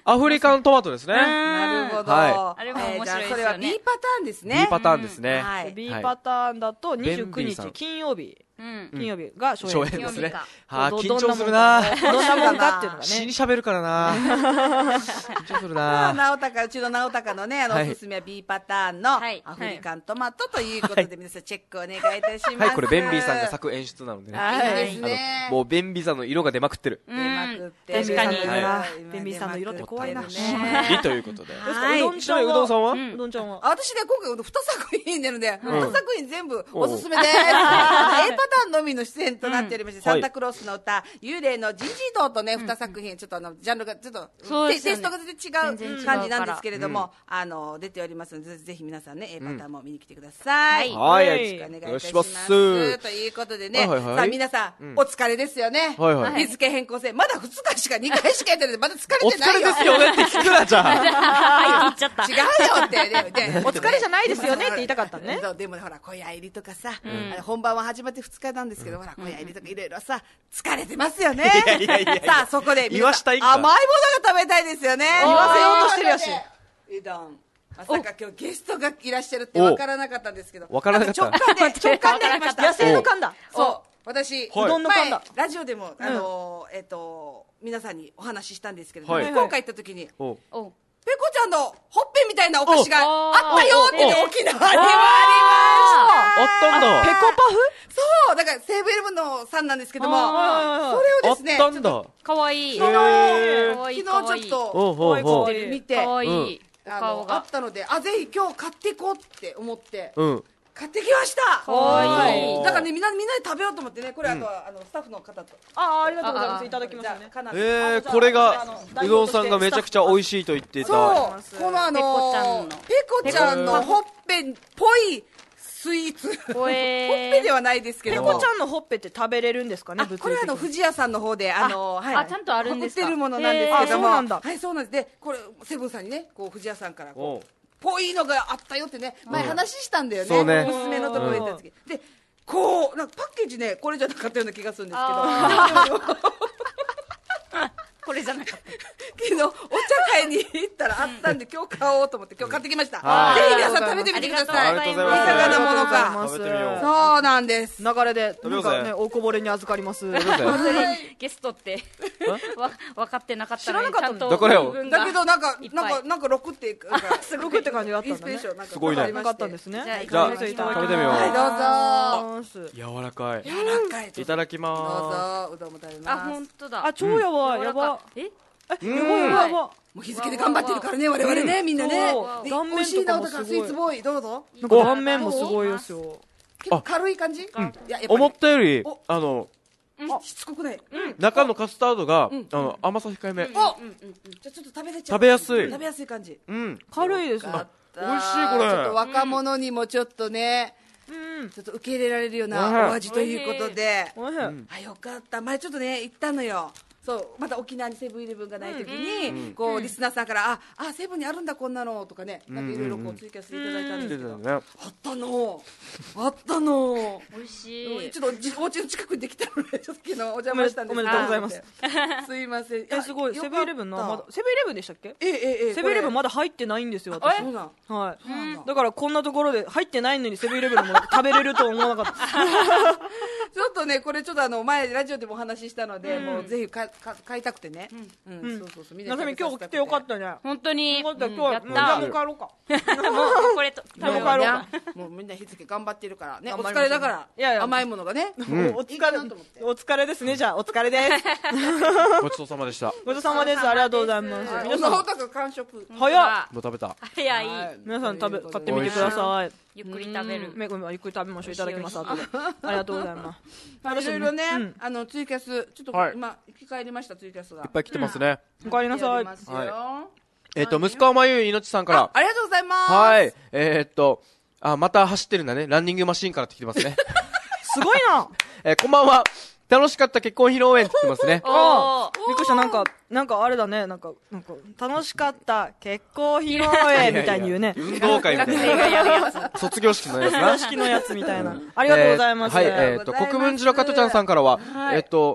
アフリカントマトですね。 なるほど。 はあれも面白いですよね。 それは B パターンですね。 B パターンですね。 はい。 B パターンだとにじゅうくにちベンビーさん金曜日。 うん。 金曜日が初演。 初演ですね。はあ、 ど緊張するな。 どんなもんかっていうのが死にね。 喋るからな。緊張するまあ、 な。 直高、うちの直高のね、あの、 はいおすすめは B パターンのはいアフリカントマトということで、皆さんチェックお願いいたします。 はい、これベンビーさんが作演出なのでね。 いいですあね。 のもうベンビーさんの色が出まくってる。 出まくってる確かにはいベンビーさんの色って怖いな。 ねいいということで。 はいうどんちゃんはうどんさんはうどんちゃんはあ私ね、今回に作品出るんで、 うんに作品全部おすすめです。A パターンのみの出演となっておりまして、 うんサンタクロースの歌、幽霊の人事堂とね、に作品、ちょっとあの、ジャンルがちょっと、 そうですよねテテイストが全然全然違う違う感じなんですけれども、あの、出ておりますので、ぜぜひ皆さんね、A パターンも見に来てください。 はい、 はよいよろしくお願いいたします。 ろしくお願いしますということでね、 はいはいはいさあ皆さん、お疲れですよね。 はいはい日付変更線、まだふつかしかにかいしかやってないんで、まだ疲れお疲てないよ。 れですよねって聞くな、じゃあ。 はい、言っちゃった。 違うよって、ででお疲れじゃないですよねって言いたかったね。 そうでもほら小屋入りとかさ、あの本番は始まってふつかなんですけど、ほら小屋入りとかいろいろさ疲れてますよね。 いやいやいやいやさあそこで言わしたいんか甘いものが食べたいですよね。 言わせようとしてるやしうどん。まさか今日ゲストがいらっしゃるって分からなかったんですけど、 わからなかったん直感で直感でありました。 野生の缶だ。 そう私、 はいうどんの缶だ前ラジオでもあのーえっと皆さんにお話ししたんですけれども、 はい福岡行った時に。 おおペコちゃんのほっぺみたいなお菓子があったよってね、 お沖縄にもああったんだ。 ペコパフりました。そう、だから西武イレブンのさんなんですけども、 あーそれあっをですね、 たんだ。 かわいい。 へーかわいい。 昨日ちょっおうとほうほう。 見て、 かわいい。おあ顔がのあっ。たので、あ、ぜひ今日買っていこうって思って、 うん。 買ってきました。 かわいい。 だからね、みんなみんなで食べようと思ってね、これあとは、あのスタッフの方と。 ああ、ありがとうございます。いただきましたね。 えー、これが、うどんさんがめちゃくちゃ美味しいと言っていた。 そう、このあのペコちゃんのペコちゃんのほっぺっぽいスイーツ。ほっえーぺではないですけども。 ペコちゃんのほっぺって食べれるんですかね、 あこれはあの富士屋さんの方であのはいあちゃんとあるんですか売ってるものなんですけども、 へーあそうなんだはいそうなんです。でこれセブンさんにねこう富士屋さんからこおううぽいのがあったよってね前話したんだよね。 そうね娘のところに行った時でこうなんかパッケージねこれじゃなかったような気がするんですけど。 これじゃなかった。 昨日お茶会に行ったらあったんで今日買おうと思って今日買ってきました。 はいぜひ皆さん食べてみてください。 ありがとうございますいかがなものか。 食べてみよう。 そうなんです。 流れで、 べようんぜなかね、おこぼれに預かります。 どうぞゲストってわ分かってなかったのに知らなかったちゃんとだからよ分がだけどなんかいっぱないんかなんかろくってなんかすごくって感じがあったインスんだね。 ピレーションなんかすごいねなかったんですね。 じゃあじゃあ、 いただき食べますてみよう。 はいどうぞます。 柔らかい。 柔らかいいただきどうまぞうどんも食べあます。 本当だあ、超やばい、やば。 ええ、やばいやばいやば。 もう日付で頑張ってるからね我々ねみんなねそうで顔面美味しいなおとかもすごいだからスイーツボーイどうぞなんか断面もすごいですよ。 結構軽い感じいややっぱり思ったよりお、 あの、 しつこくない中のカスタードが、あの、甘さ控えめ。 おじゃあちょっと食べれちゃう食べやすい食べやすい感じうん。 軽いですね。 あ美味しいこれちょっと若者にもちょっとねうん。 ちょっと受け入れられるよううんなお味ということでおいしい。 あよかった前ちょっとね行ったのよそうまた沖縄にセブンイレブンがない時に、こうリスナーさんからああセブンにあるんだこんなのとかねなんかいろいろこう追加していただいたんですけど、 ね。 あったのあったの美味しいちょっとじお家の近くにできたのでちょっと昨日お邪魔したんですおめでとうございますすいませんえ、すごい。セブンイレブンのまだ、セブンイレブンでしたっけええええセブンイレブンまだだ入ってないんですよ、 あ私。 そうなんはい。 なんだだからこんなところで入ってないのにセブンイレブンのもの食べれるとは思わなかった。 ちょっとねこれちょっとあの前ラジオでもお話ししたので、もうぜひかか買いたくてねうん、 うんそうそうそうみなさみ今日来てよかったね。 本当によかった、 うん今日は。 やっもうじゃあたもう帰ろうか。 もうこれと食べようもう帰ろうかねもうみんな日付頑張ってるからねお頑張りましょう疲れだからいやいや甘いものがね、 お疲いいかれなと思って、 お疲れですね、じゃあ、お疲れです。 ごちそうさまでした。 ごちそうさまです。ありがとうございます。 はい皆さん、 おなおたく完食早っ。 もう食べた。 早い皆さん食べ、買ってみてください。 ゆっくり食べるめごめんゆっくり食べましょう。いただきます、後で。ありがとうございます。 まあいろいろね、 うんあのツイキャスちょっとはい今生き返りましたツイキャスがいっぱい来てますね。 お帰りなさいやりま。すよ、 はえっと、息子はまゆいのちさんから。 ありがとうございますはい。えーっと、あ、また走ってるんだね。ランニングマシーンからって来てますね。 すごいな。 えーこんばんは。楽しかった結婚披露宴って来てますね。 ああ、びっくりした。なんか、なんかあれだね。なんか、なんか、楽しかった結婚披露宴みたいに言うね。 運動会みたい映画やるやつな。卒業式のやつな公。式のやつみたいな。ありがとうございます。 えーはい、えっと、国分寺の加トちゃんさんからは、 はいえっと、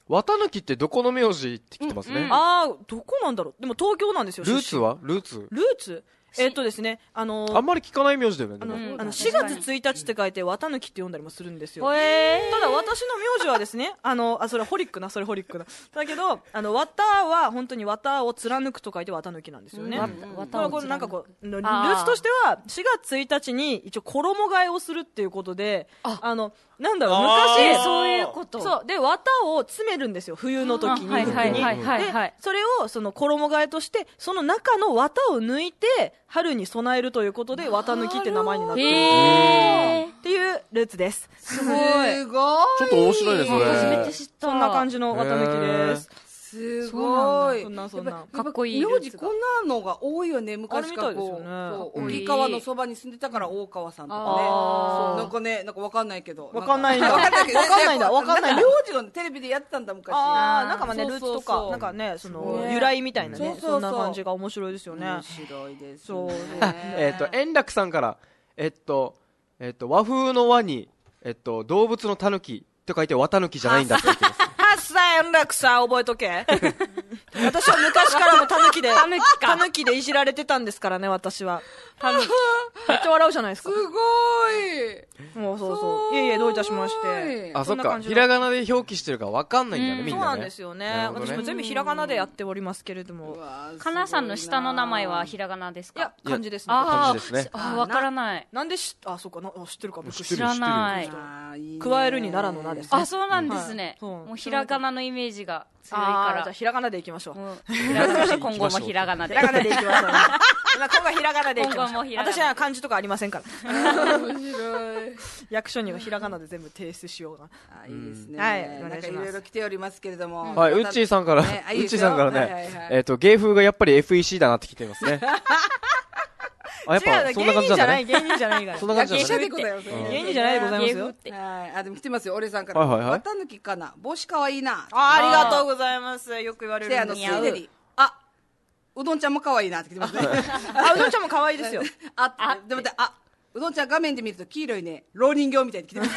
綿抜きってどこの名字って来てますね。 ああ、どこなんだろう。でも東京なんですよ。 ルーツはルーツルーツえっとですね、あのー、 あんまり聞かない名字だよね。 あの、 でもあのしがつついたちって書いて、綿抜きって読んだりもするんですよ。 へーただ私の名字はですね、あの、あ、それホリックな、それホリックな。だけど、あの、綿は本当に綿を貫くと書いて綿抜きなんですよね。 うんだ綿をからこれなんかこう、ルあーーツとしては、しがつついたちに一応衣替えをするっていうことで、あの、なんだろう、 あー昔、 そういうこと。 そう。で、綿を詰めるんですよ、冬の時に。 はいはいはいはいはいで、それをその衣替えとして、その中の綿を抜いて、春に備えるということで、綿抜きって名前になってる。 へーっていうルーツです。 すごい。 ちょっと面白いね、それ。 初めて知った。 そんな感じの綿抜きです。 すごい。 そんなそんな。 かっこいい名字こんなのが多いよね、昔からこう。 あれみたいですよねそう沖川のそばに住んでたから大川さんとかね。 あーそうなんかね、なんかわかんないけど。 わかんないんだわかんないけどわかんないんだわかんないんだ名字をテレビでやってたんだ、昔。 あー、なんかまあね、ルーツとそうそうそうか、なんかね、その、 ね由来みたいなね、 そうそうそうそんな感じが面白いですよね。 面白いです。 そうえっと、円楽さんから、えっと、えっと、和風の和に、えっと、動物のタヌキって書いて綿抜きじゃないんだって言ってます。 はっさ円楽さん覚えとけ。私は昔からもタヌキで、タヌキか。タヌキでいじられてたんですからね、私は。タヌキ。めっちゃ笑うじゃないですか。 すごい。 もうそうそう。いえいえ、どういたしまして。 あ、そっか。 んな感じのひらがなで表記してるから分かんないんだね、みんなね。 そうなんですよね。 なるほどね私も全部ひらがなでやっておりますけれども。 かなさんの下の名前はひらがなですか？ いや、漢字ですね。 あ漢字ですねあー、わからない。 なんでし、あ、そうか、な、あ知ってるか、僕知らない。 あーいいね加えるに奈良の名ですね。 あ、そうなんですね。 はいそうもうひらがなのイメージが強いあーからじゃあ。ひらがなでいきましょう。 もうひらがなで今後もひらがなで。 ひらがなでいきましょう。今今後はひらがなでいきましょう。 今後もひらがな私は漢字とかありませんから。 面白い。 役所にはひらがなで全部提出しような。 あいいですね。 はいおなんかい願いしますろいろ来ておりますけれども。 はい、ウッチーさんから、ウねあいいッですよチーさんからはいはいねはい、 えっと、芸風がやっぱり エフイーシー だなって聞いてますね。あ、やっぱ、 違う、 そんな感じなんだ芸人じゃない、 ね。 芸人じゃないから。 そんな感じなんだね芸者で。ございますね。 芸人じゃないでございますよ。 はい。あ、でも来てますよ、俺さんから。 はいはいはい綿抜きかな。帽子かわいいな。 あー、ありがとうございます。よく言われで、あの、つるんですよ。 いでに、あ、うどんちゃんも可愛いなって来てますね。 あ、うどんちゃんも可愛いですよ。 あ、あ、でも待って、あ、うどんちゃん画面で見ると黄色いね、老人形みたいに来てます。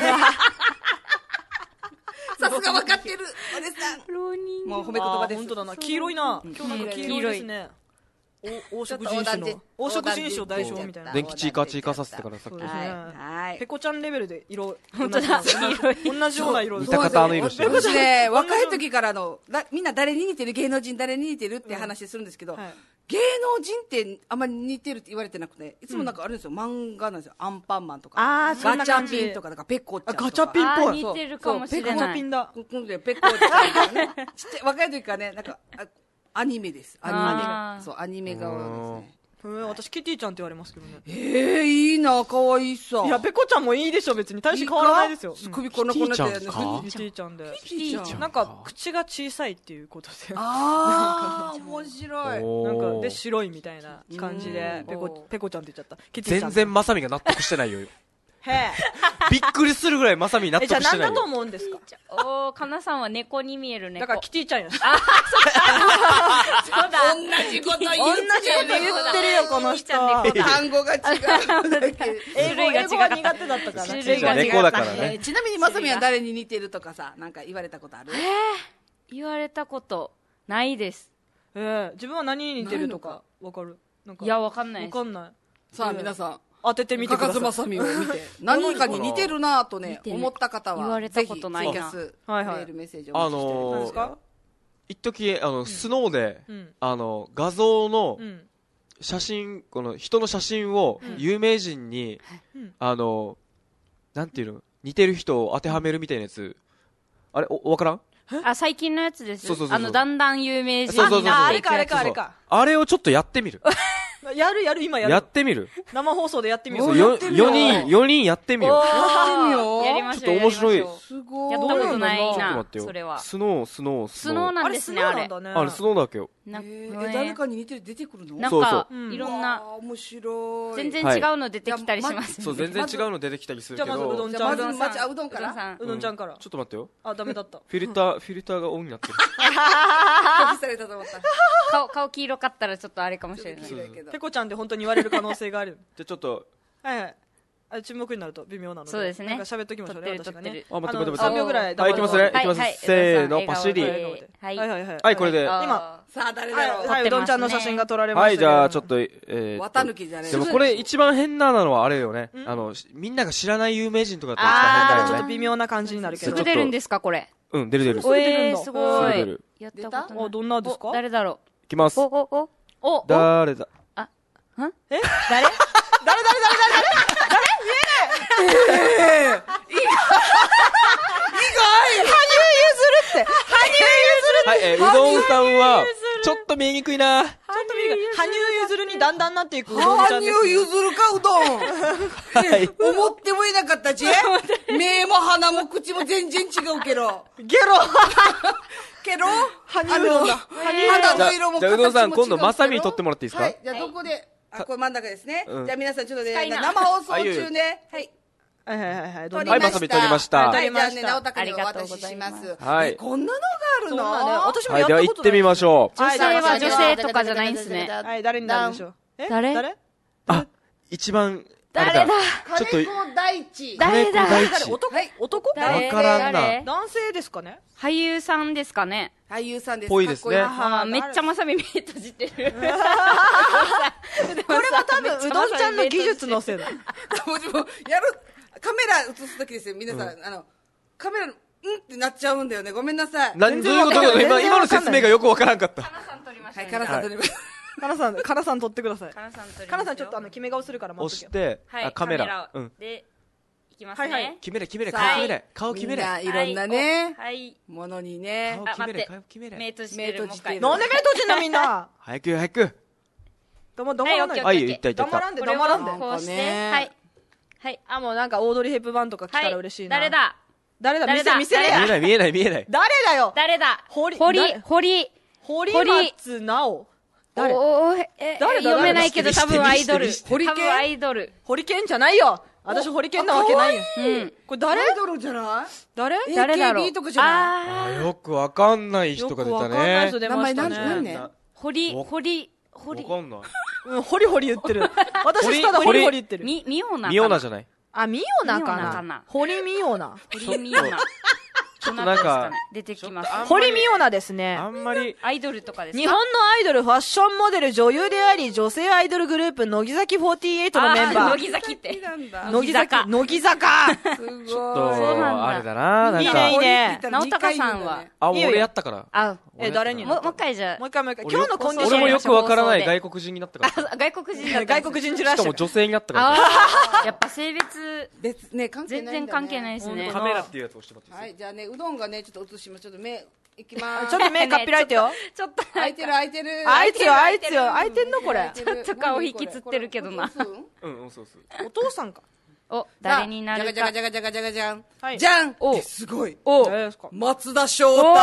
さすが分かってる、俺さん。 浪人もう褒め言葉です。 あー本当だな。黄色いな。今日なんか黄色いですね。お黄色人種の。黄色人種代表みたいな。 電気チーカーチーカーさせてからさっきそう。ですはい。 ねはいペ。コちゃんレベルで色、 本当だ。黄色い。 同じような色です。 似た方の色してる私ね、若い時からの、だみんな誰に似てる、芸能人誰に似てるって話するんですけど、 はい芸能人ってあんまり似てるって言われてなくて、いつもなんかあるんですよ、漫画なんですよ、アンパンマンとか、 あーそんなガチャ感じピンとか、なんかペコちゃんとか。 あガチャピンっぽいあー似てるかもしれガチない。 ャピンだ。 ここでペコちゃんとかね、ちっちゃい若い時からね、なんか、あアニメです、アニあーメ。そう、アニメ顔ですね。 へー私キティちゃんって言われますけどね。 えー、いいな、可愛いさ。 いや、ペコちゃんもいいでしょ、別に。大して変わらないですよ。 いいか首こんなこんなキティちゃんかキティちゃんで。 キティちゃん。 なんか、口が小さいっていうことで。 あー、面白い。 おーなんか、で、白いみたいな感じでう、んペコ、ペコちゃんって言っちゃった。キティちゃん。 全然マサミが納得してないよ。 へえ。 びっくりするぐらいマサミ納え、じゃあ得してないよ。 何だと思うんですかおー、かなさんは猫に見える猫。 だからキティちゃんや。 そうだ。 同じこと言同じこと言ってるよ、この人。 単語が違う。 英語、英語が苦手だったから。 種類が違う猫だからえーね。 ちなみにまさみは誰に似てるとかさ、なんか言われたことある？ 言われたことないです。 ええ、自分は何に似てるとか、わかるなんかいや、わかんないです。 わかんない。 さあ皆さん、 当ててみてかかください。 ずまさみを見て、何かに似てるなぁとね、 似てる思った方は、 言われたことないなぜひツイキャス、 はいはいメールメッセージをおあ待ちしております。 のー何ですか、 一時あの、スノーで、 うん。 あの、画像のうん。 写真、この人の写真を有名人に、 うんあの、なんていうの、似てる人を当てはめるみたいなやつ、あれ、お、わからんあ、最近のやつです。 そうそうそうそうあの、だんだん有名人そうそうそうそうあ、あになっていくれか、あれか、あそうそうれか。 あれをちょっとやってみる。 やる、やる、今やる。 やってみる。 生放送でやってみよ。 そうう、よ、よにん、よにんやってみよう。 ようやりましょう。 ちょっと面白いやりましょすごい。 うやったことないちょっと待なっ、てよ。 それは。 スノー、スノー、 スノーあれ、スなんですね、あれ。 ノーなんだね。 あれ、スノーだっけよ。 なえーねえ誰かに似てる出てくるの？ なんそうそかう、 うんいろんな、 わー面白い。 全然違うの出てきたりします。 そう、全然違うの出てきたりするけじゃあまずうどど、 んじゃあまずうどんまずあさんうどんから。 うどんさん。 うどんちゃんから。 ちょっと待ってよ。 あ、ダメだった。 フィルター、フィルターがオンになってる。 拒否されたと思った。 顔、顔黄色かったらちょっとあれかもしれない。 黄色いけどペコちゃんって本当に言われる可能性がある。 じゃあちょっと、 はいはい。 あ沈黙になると微妙なので。 そうですね。 なんか喋っときましょうね、私がね。 あ、待って待って待って。 さんびょうぐらい。 はい、いきますね。いきます。せーの、パシリ。 はいはいはいはい。 はい、これで。 今。 さあ、誰だろう。 はい、うどんちゃんの写真が撮られました。 はい、じゃあ、ちょっと、えー。 綿抜きじゃねえ。 でもこれ一番変なのはあれよね。あの、みんなが知らない有名人とかだったら一番変だよね。 ちょっと微妙な感じになるけど。 すぐ出るんですか、これ。 うん、出る出る。 えー、すごい。 出る。 やったことない。 お、どんなですか？ 誰だろう。 いきます。 お、お、お、お、 誰だ？ あ、ん？ え？誰？ 誰？ 誰誰誰誰？見えない。ええ。意外。羽生結弦って。羽生結弦。 はい、えー、うどんさんは、ちょっと見えにくいな。ちょっと見えにくい。羽生結弦にだんだんなっていくうどん羽ちゃんです。 生結弦か、うどん。はい。思ってもいなかったち。目も鼻も口も全然違うけど。 ゲロ。 けど、 羽生うどんだ。 肌の色も形も違う。 じゃあ、うどんさん、今度、まさみ取ってもらっていいですか？ はい。じゃあ、どこで、あ、これ真ん中ですね。じゃあ、皆さん、ちょっとね、 な生放送中ね。はい。 はいはいはいはい。 はい、まさみ取りました。 はい、じゃあね、直太くんにお渡しします。 はい。 こんなのがあるの？ 私もはい、では行ってみましょう。 女性は女性とかじゃないんですね。 はい、誰になるんでしょう？ 誰？ 誰？ あ、一番、 誰だ？ ちょっと、金子大地。 誰だ？ 男？男？ わからんな。 男性ですかね？ 俳優さんですかね？ 俳優さんです。 ぽいですね。 めっちゃまさみ目閉じてる。これは多分、うどんちゃんの技術のせいだ。 もちろん、やる、カメラ映すときですよ、皆さん。あの、カメラ、うんってなっちゃうんだよね。ごめんなさい。 何、どういうことか、今、今の説明がよくわからんかった。 かなさん撮りました。 はい、かなさん撮りました。 かなさん、かなさん撮ってください。 かなさん撮りました。 かなさんちょっとあの、決め顔するから押して、カメラ。 うん。で、いきますね。 決めれ、決めれ、顔決めれ。顔決めれ。 いろんなね、 はい。 ものにね。 顔決めれ、顔決めれ。 目閉じてる。 なんで目閉じんのみんな。 早く、早く。 どま、どまらない。 はい、言った言った。 黙らんで、黙らんで。 こうして、はい。はい。 あ、もうなんかオードリー・ヘップバーンとか来たら嬉しいな。 誰だ？ 誰だ？見せ、見せね見えない、見えない、見えない。 誰だよ？ 誰だ？ 堀、 堀、堀、 堀松直。 誰？おー、え、読めないけど多分アイドル。 堀多分アイドル。 堀健じゃないよ。私堀健なわけないよ。 うん。 これ誰？ アイドルじゃない？ 誰？ 誰だろう？ エーケービー とかじゃない？ あ、よくわかんない人が出たね。 名前何ね？ 堀、堀、堀。 わかんない。 うん、ホリホリ言ってる。私ただホリホリ言ってる。 み、みおな。 みおなじゃない？ あ、みおなかな。堀みおな。 堀みおな。 ちょっとなんか、 出てきます。 堀美央奈ですね。 あんまり。 アイドルとかですか？ 日本のアイドル、ファッションモデル、女優であり、女性アイドルグループ、乃木崎フォーティーエイトのメンバー。 乃木崎って。 乃木坂。乃木坂。 すごい。 ちょっと、あれだな、なんか。 いいね、いいね。 直高さんは。 あ、俺やったから。 あ、 え、誰にもう一回じゃあ。 もう一回もう一回。今日のコンディション。 俺もよくわからない外国人になったから。 外国人だった。 外国人じらししかも女性になったから。 やっぱ性別、 別ね、関係ない。 全然関係ないですね。 カメラっていうやつを押してもらっていいですか？ はい、じゃあね、うどんがね、ちょっと映します。ちょっと目、いきまーす。 ちょっと目かっぴらいてよ。 ちょっと。 開いてる開いてる。 開いてよ、開いてよ。開いてんのこれ。 ちょっと顔引きつってるけどな。 うん、そうそう。 お父さんか。 お、誰になるか。 じゃがじゃがじゃがじゃがじゃん。 はい。 じゃん。 お、 すごい。 お、 松田翔太。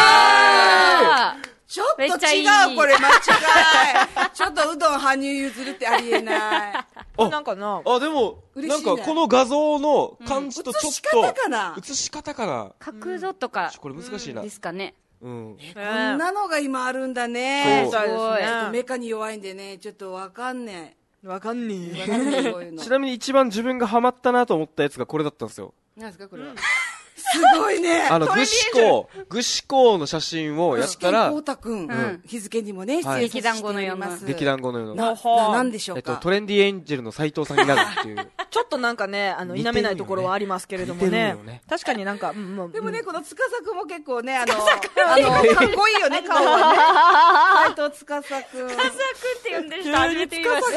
ちょっと違う、これ間違い。ちょっとうどん羽生結弦ってありえない。 あ、なんかな。 あ、でも、なんかこの画像の感じとちょっと。映し方かな？ 映し方かな？ 角度とか。 これ難しいな。 ですかね。 うん。 こんなのが今あるんだね。 そうですね。 メカに弱いんでね、ちょっとわかんねえ。わかんねえ。 ちなみに一番自分がハマったなと思ったやつがこれだったんですよ。 何ですかこれは。すごいね。 あの、ぐしこう、ぐしこうの写真をやったら、 こうたくん、日付にもね、出演劇団子のような。 劇団子のような。なんでしょうか。 えっと、トレンディエンジェルの斎藤さんになるっていう。 ちょっとなんかね、あの、否めないところはありますけれどもね。確かになんか、 うん、でもね、この司くんも結構ね、あの、あの、かっこいいよね、顔はね。斎藤司くん。 司くんって呼んでる人初めて見ました。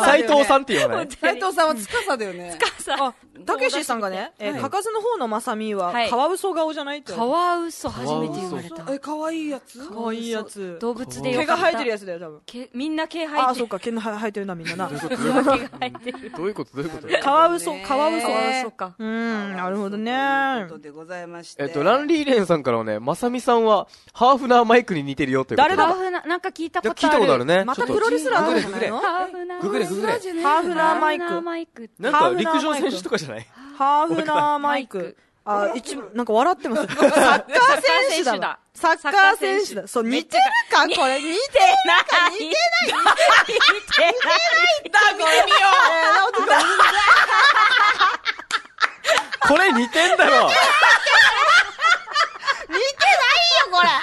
斎藤さんって言わない？ 斎藤さんは司だよね。 司。 たけしさんがね、かかずの方のまさみは、カワウソ顔じゃないって。 カワウソ初めて言われた。 え、かわいいやつ？ かわいいやつ。 動物でよ毛が生えてるやつだよ、多分。 みんな毛生えてる。 あ、そっか、毛の生えてるな、みんなな。 どういうこと？どういうことどういうこと？ カワウソ、カワウソ。 カワウソか。 うん、なるほどね。 ということでございまして。 えっと、ランリーレンさんからはね、まさみさんは、ハーフナーマイクに似てるよということで。 誰だ？ ハーフナー、なんか聞いたことある。 聞いたことあるね。 またプロレスラーググれ、ググれ。 ハーフナー。 ググれ、ググれ。 ハーフナーマイク。 マイク。 なんか陸上選手とかじゃない？ ハーフナーマイク。 あ、一部、なんか笑ってます。サッカー選手だ。サッカー選手だ。そう、似てるかこれ、似てない。似てない。似てないんだ、見てみよう。これ似てんだろ。似てないよ、 これ。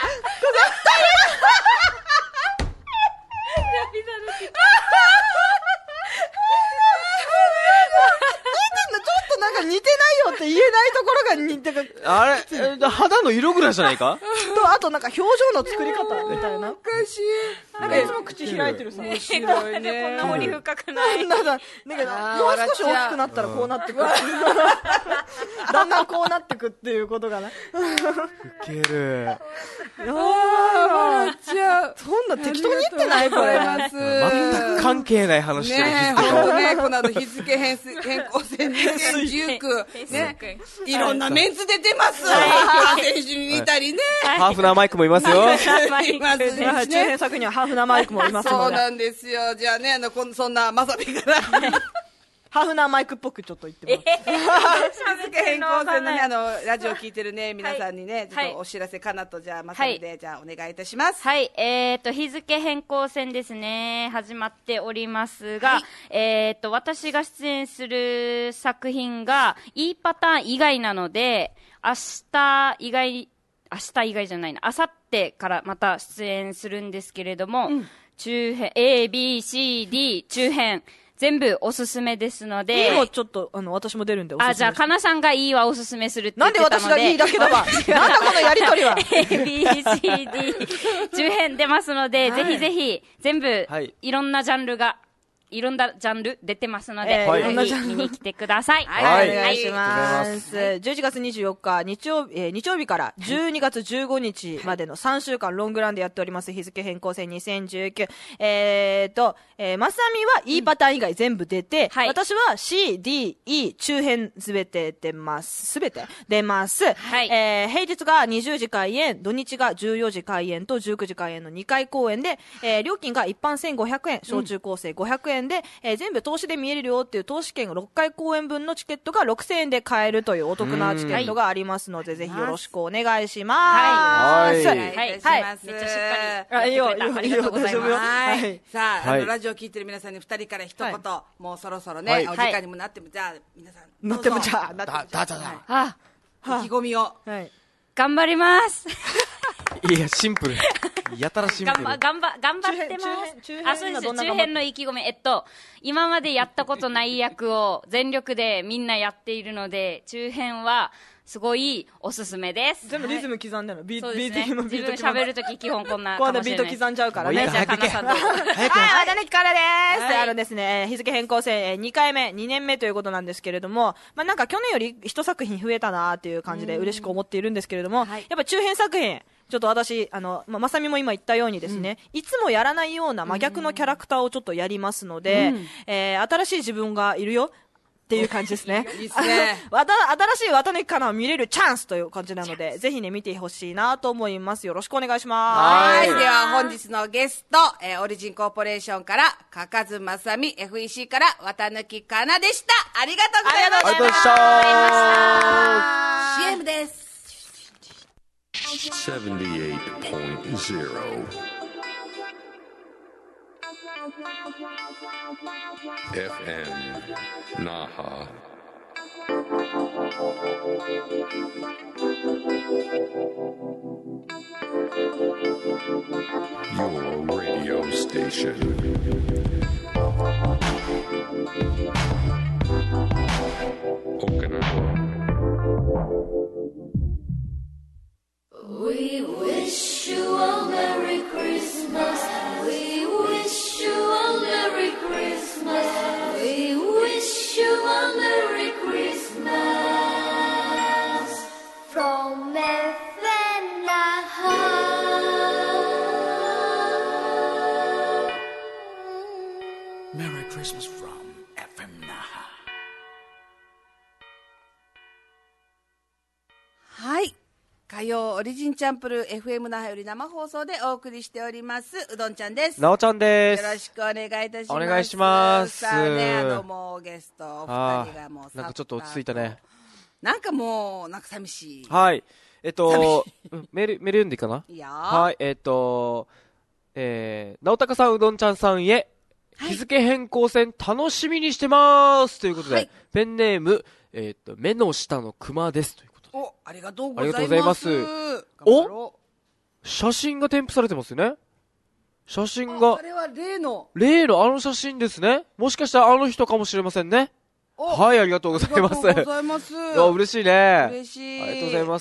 なんか似てないよって言えないところが似てる。 あれ肌の色ぐらいじゃないかと、あとなんか表情の作り方みたいな。 おかしい。 なんかいつも口開いてるさ。 面白いね。 こんな掘り深くない。 なんだ、なんかもう少し大きくなったらこうなってくる。だんだんこうなってくっていうことがな。ウケる。 ああ、笑っちゃう。そんな適当に言ってないこれ。 全く関係ない話してる。 ねえ、ほんとね、この後日付変更線にせんじゅうきゅう。ね。いろんなメンツ出てます。ハー選手に似たりね。 ハーフナーマイクもいますよ。 いますね。 中編作にはハーフナーマイクもいますので。 そうなんですよ。じゃあね、あの、そんなまさみから。 ハーフナーマイクっぽくちょっと言ってます。 日付変更線のね、あの、ラジオ聞いてるね、皆さんにね、ちょっとお知らせかなと、じゃあ、まさみで、じゃあ、お願いいたします。 はい、えっと、日付変更線ですね、始まっておりますが、えっと、私が出演する作品が、いいパターン以外なので、明日以外、明日以外じゃないな、明後日からまた出演するんですけれども、中編、A、B、C、D、中編、全部おすすめですので。 いいもちょっっと、あの、私も出るんでおすすめ。 あ、じゃあ、かなさんがいいはおすすめするって言なんでってたので。 私がいいだけだわ。なんだこのやりとりは。 A、B、C、D、中編出ますので、ぜひぜひ、全部、いろんなジャンルが、いろんなジャンル出てますので、ぜひ見に来てください。 はい、お願いします。じゅういちがつにじゅうよっか、日曜日、えー、日曜日からじゅうにがつじゅうごにちまでのさんしゅうかんロングランでやっております、日付変更線にせんじゅうきゅう。えーと、えー、まさみは E パターン以外全部出て、はい、私は C、D、E、中編すべて出ます。すべて出ます。はい、えー、平日がにじゅうじ開演、土日がじゅうよじ開演とじゅうくじ開演のにかい公演で、えー、料金が一般せんごひゃくえん、小中高生ごひゃくえん、で、えー、全部投資で見えるよっていう投資券ろっかい公演分のチケットがろくせんえんで買えるというお得なチケットがありますので、ぜひよろしくお願いします。 はい、お願いいたします。 めっちゃしっかり。 あ、いいよ、いいよ、 ありがとうございます。 はい。さあ、あの、ラジオ聞いてる皆さんに二人から一言、もうそろそろね、お時間にもなっても、じゃあ、皆さん。 なってもじゃあ、なってもじゃあ。 あ、 意気込みを。 はい。 頑張ります。 いや、シンプル。やたらシンプル。 頑張、頑張、頑張ってます。あ、そうです。中編の意気込み。えっと、今までやったことない役を全力でみんなやっているので、中編はすごいおすすめです。 全部リズム刻んでるの。ビート、ビート、自分喋るとき基本こんな感じで。今度ビート刻んじゃうからね。 じゃあ、かなさんと。はい、 和田根からです。あのですね、日付変更線にかいめ、にねんめということなんですけれども、まあなんか去年より一作品増えたなーっていう感じで嬉しく思っているんですけれども、やっぱ中編作品、ちょっと私、あの、まあ、まさみも今言ったようにですね、うん、いつもやらないような真逆のキャラクターをちょっとやりますので、うん、えー、新しい自分がいるよっていう感じですね。 いいですね。 わた、新しい綿貫かなを見れるチャンスという感じなので、ぜひね、見てほしいなと思います。よろしくお願いします。 はい。では、本日のゲスト、えー、オリジンコーポレーションから、かかずまさみ、エフイーシー から、綿貫かなでした。ありがとうございました。 ありがとうございました。 シーエム です。 セブンティエイトポイントゼロ エフエム Naha Your radio station Okinawa We wish you a Merry Christmas. We wish you a Merry Christmas. We wish you a Merry Christmas. From F M Naha. Merry Christmas from F M Naha. はい。火曜オリジンチャンプル エフエム 那覇より生放送でお送りしておりますうどんちゃんです。 なおちゃんです。 よろしくお願いいたします。 お願いします。 さあね、あのもうゲストお二人がもうなんかちょっと落ち着いたね。 なんかもうなんか寂しい。 はいえっとメールメール読んでいいかな。 いいよ。 はいえっとえー、直高さんうどんちゃんさんへ、はい、日付変更線楽しみにしてますということで、はい、ペンネーム、えー、っと目の下のクマですということで。 お、ありがとうございます。ありがとうございます。 お、写真が添付されてますね。写真が。 あれは例の。 例のあの写真ですね。もしかしたらあの人かもしれませんね。はい、ありがとうございます。ありがとうございます。嬉しいね。 嬉しい。 ありがとうございます。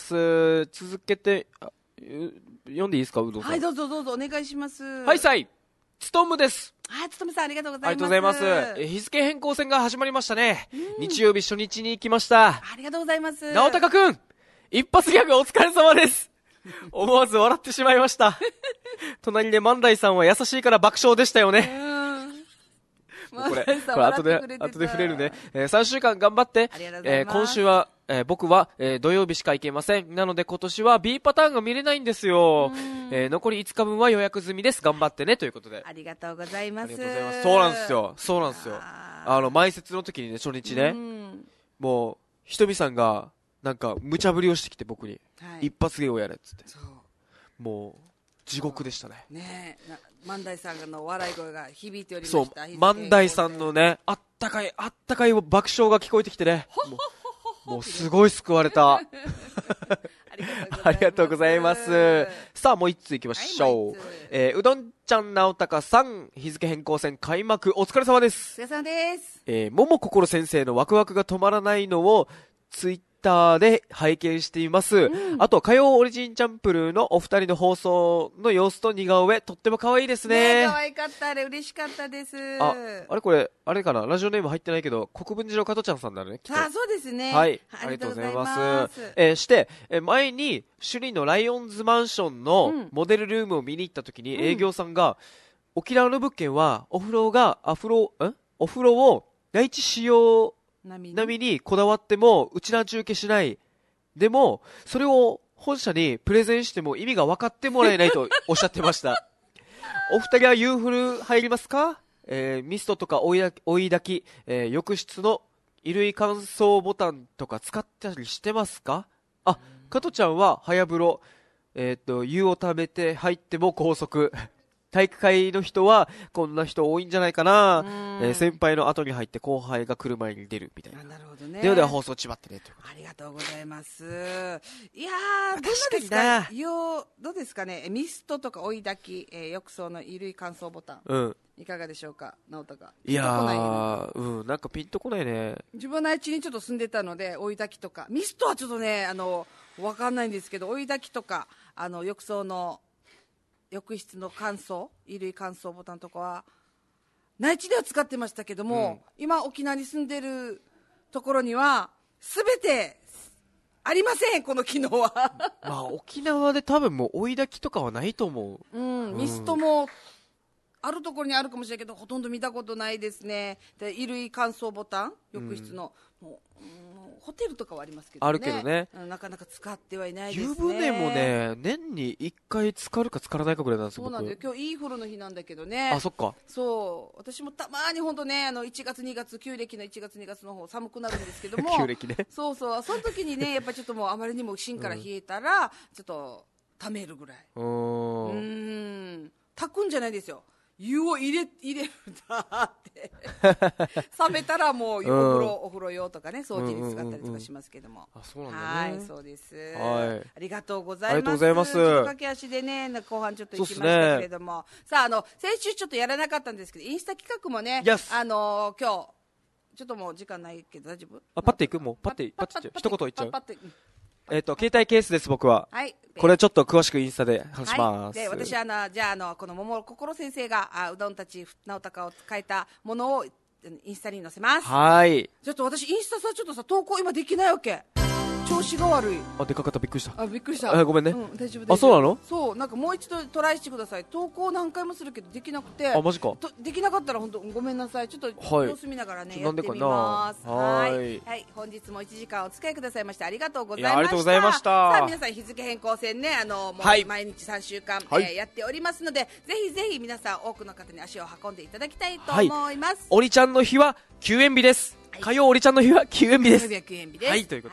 続けて、読んでいいですか、うどんさん。 はい、どうぞどうぞお願いします。 はい、さい。つとむです。 はい、つとむさんありがとうございます。 ありがとうございます。え日付変更線が始まりましたね。日曜日初日に行きました。 ありがとうございます。 直高くん、一発ギャグお疲れ様です。思わず笑ってしまいました。隣で万代さんは優しいから爆笑でしたよね。これ、これ後で、後で触れるね。えー、さんしゅうかん頑張って。えー、今週は、えー、僕は、えー、土曜日しか行けません。なので今年は B パターンが見れないんですよ。えー、残りいつかぶんは予約済みです。頑張ってね。ということで。 ありがとうございます。ありがとうございます。そうなんですよ。そうなんですよ。あの、前説の時にね、初日ね、もう、ひとみさんが、なんか、無茶ぶりをしてきて僕に、はい、一発芸をやれっつって。もう、地獄でしたね。 ねえ。万代さんの笑い声が響いておりました。 そう、万代さんのね、あったかい、あったかい爆笑が聞こえてきてね。もう、もうすごい救われた。ありがとうございます。さあ、もう一つ行きましょう。はい、えー、うどんちゃん直高さん、日付変更線開幕お疲れ様です。 お疲れ様です。 えー、桃心先生のワクワクが止まらないのを、ツイッターで拝見しています、うん、あと火曜オリジンチャンプルーのお二人の放送の様子と似顔絵とっても可愛いですね。 ね、可愛かった。あれ嬉しかったです。 あ、あれこれあれかな、ラジオネーム入ってないけど国分寺の加トちゃんさんだね。 あ、そうですね。 はい、ありがとうございます。えー、して、えー、前に首里のライオンズマンションのモデルルームを見に行った時に、うん、営業さんが、沖縄の物件はお風呂がアフロんお風呂を内地仕様並にこだわってもうちな中継しない。でもそれを本社にプレゼンしても意味が分かってもらえないとおっしゃってました。お二人はユーフル入りますか？えー、ミストとか追いだき、追いだき、えー、浴室の衣類乾燥ボタンとか使ったりしてますか？あ、加トちゃんは早風呂、えー、っと湯をためて入っても高速。体育会の人はこんな人多いんじゃないかな、えー、先輩の後に入って後輩が来る前に出るみたいな。 なるほどね。 ではでは放送ちまってねということで。 ありがとうございます。いやー、どうですか、よどうですかね、ミストとか追い炊き、えー、浴槽の衣類乾燥ボタン、うん、いかがでしょうか、直人が。 いやー、うん、なんかピンとこないね。 自分の家にちょっと住んでたので追い炊きとか、ミストはちょっとね、あの分かんないんですけど、追い炊きとかあの浴槽の浴室の乾燥、衣類乾燥ボタンとかは内地では使ってましたけども、うん、今沖縄に住んでるところには全てありません、この機能は。 まあ沖縄で多分もう追い炊きとかはないと思う。うん、ミストもあるところにあるかもしれないけど、ほとんど見たことないですね。で、衣類乾燥ボタン、浴室の、うん、もう、うん、ホテルとかはありますけどね。 あるけどね。 なかなか使ってはいないですね。 湯船もね、年にいっかい浸かるか浸からないかぐらいなんですよ。 そうなんだよ。今日いい風呂の日なんだけどね。 あ、そっか。 そう。私もたまに本当ね、あのいちがつにがつ、旧暦のいちがつにがつの方寒くなるんですけども。 旧暦ね。 そうそう。その時にね、やっぱりちょっともうあまりにも芯から冷えたら、うん、ちょっと溜めるぐらい。うーん。炊くんじゃないですよ。湯を入れ入れるんだって冷めたらもうお風呂、うん、お風呂用とかね、掃除に使ったりとかしますけども、 うんうんうん、あ、そうなんだね。 はい、そうです、 はい、 ありがとうございます。 ありがとうございます。 駆け足でね、後半ちょっと行きましたけれども、ね、さあ、あの先週ちょっとやらなかったんですけど、インスタ企画もね、 yes. あのー、今日ちょっともう時間ないけど大丈夫？ あ、パッていく？もうパッてパッていっちゃう。一言言っちゃう。パッパッパッえっと、携帯ケースです、僕は。 はい。 これちょっと詳しくインスタで話します。 はい、で、私、あの、じゃあ、あの、この桃心先生が、あうどんたち、直高を変えたものを、インスタに載せます。 はい。 ちょっと私、インスタさ、ちょっとさ、投稿今できないわけ。調子が悪い。 あ、でかかった、びっくりした。 あ、びっくりした。 あ、ごめんね。 うん、大丈夫です。 あ、そうなの？ そう、なんかもう一度トライしてください。投稿何回もするけどできなくて。 あ、マジか。 できなかったら本当ごめんなさい。ちょっと様子見ながらね、はい、やってみます。はい。はい、本日もいちじかんお付き合いくださいましてありがとうございました。 ありがとうございました。 さあ、皆さん日付変更線ね、あのもう毎日さんしゅうかん、はい、えー、やっておりますので、ぜひぜひ皆さん多くの方に足を運んでいただきたいと思います。 はい、おりちゃんの日は休園日です。はい、火曜おりちゃんの日は休園日です。 火曜日は休園日です。 はい、ということで。 はい、よ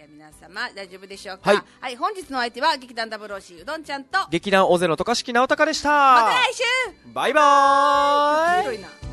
えー、皆様大丈夫でしょうか。 はい、 はい、本日の相手は劇団ダブルオーシーうどんちゃんと劇団オゼの渡嘉敷直隆でした。 また来週。 バイバーイ。 広いな。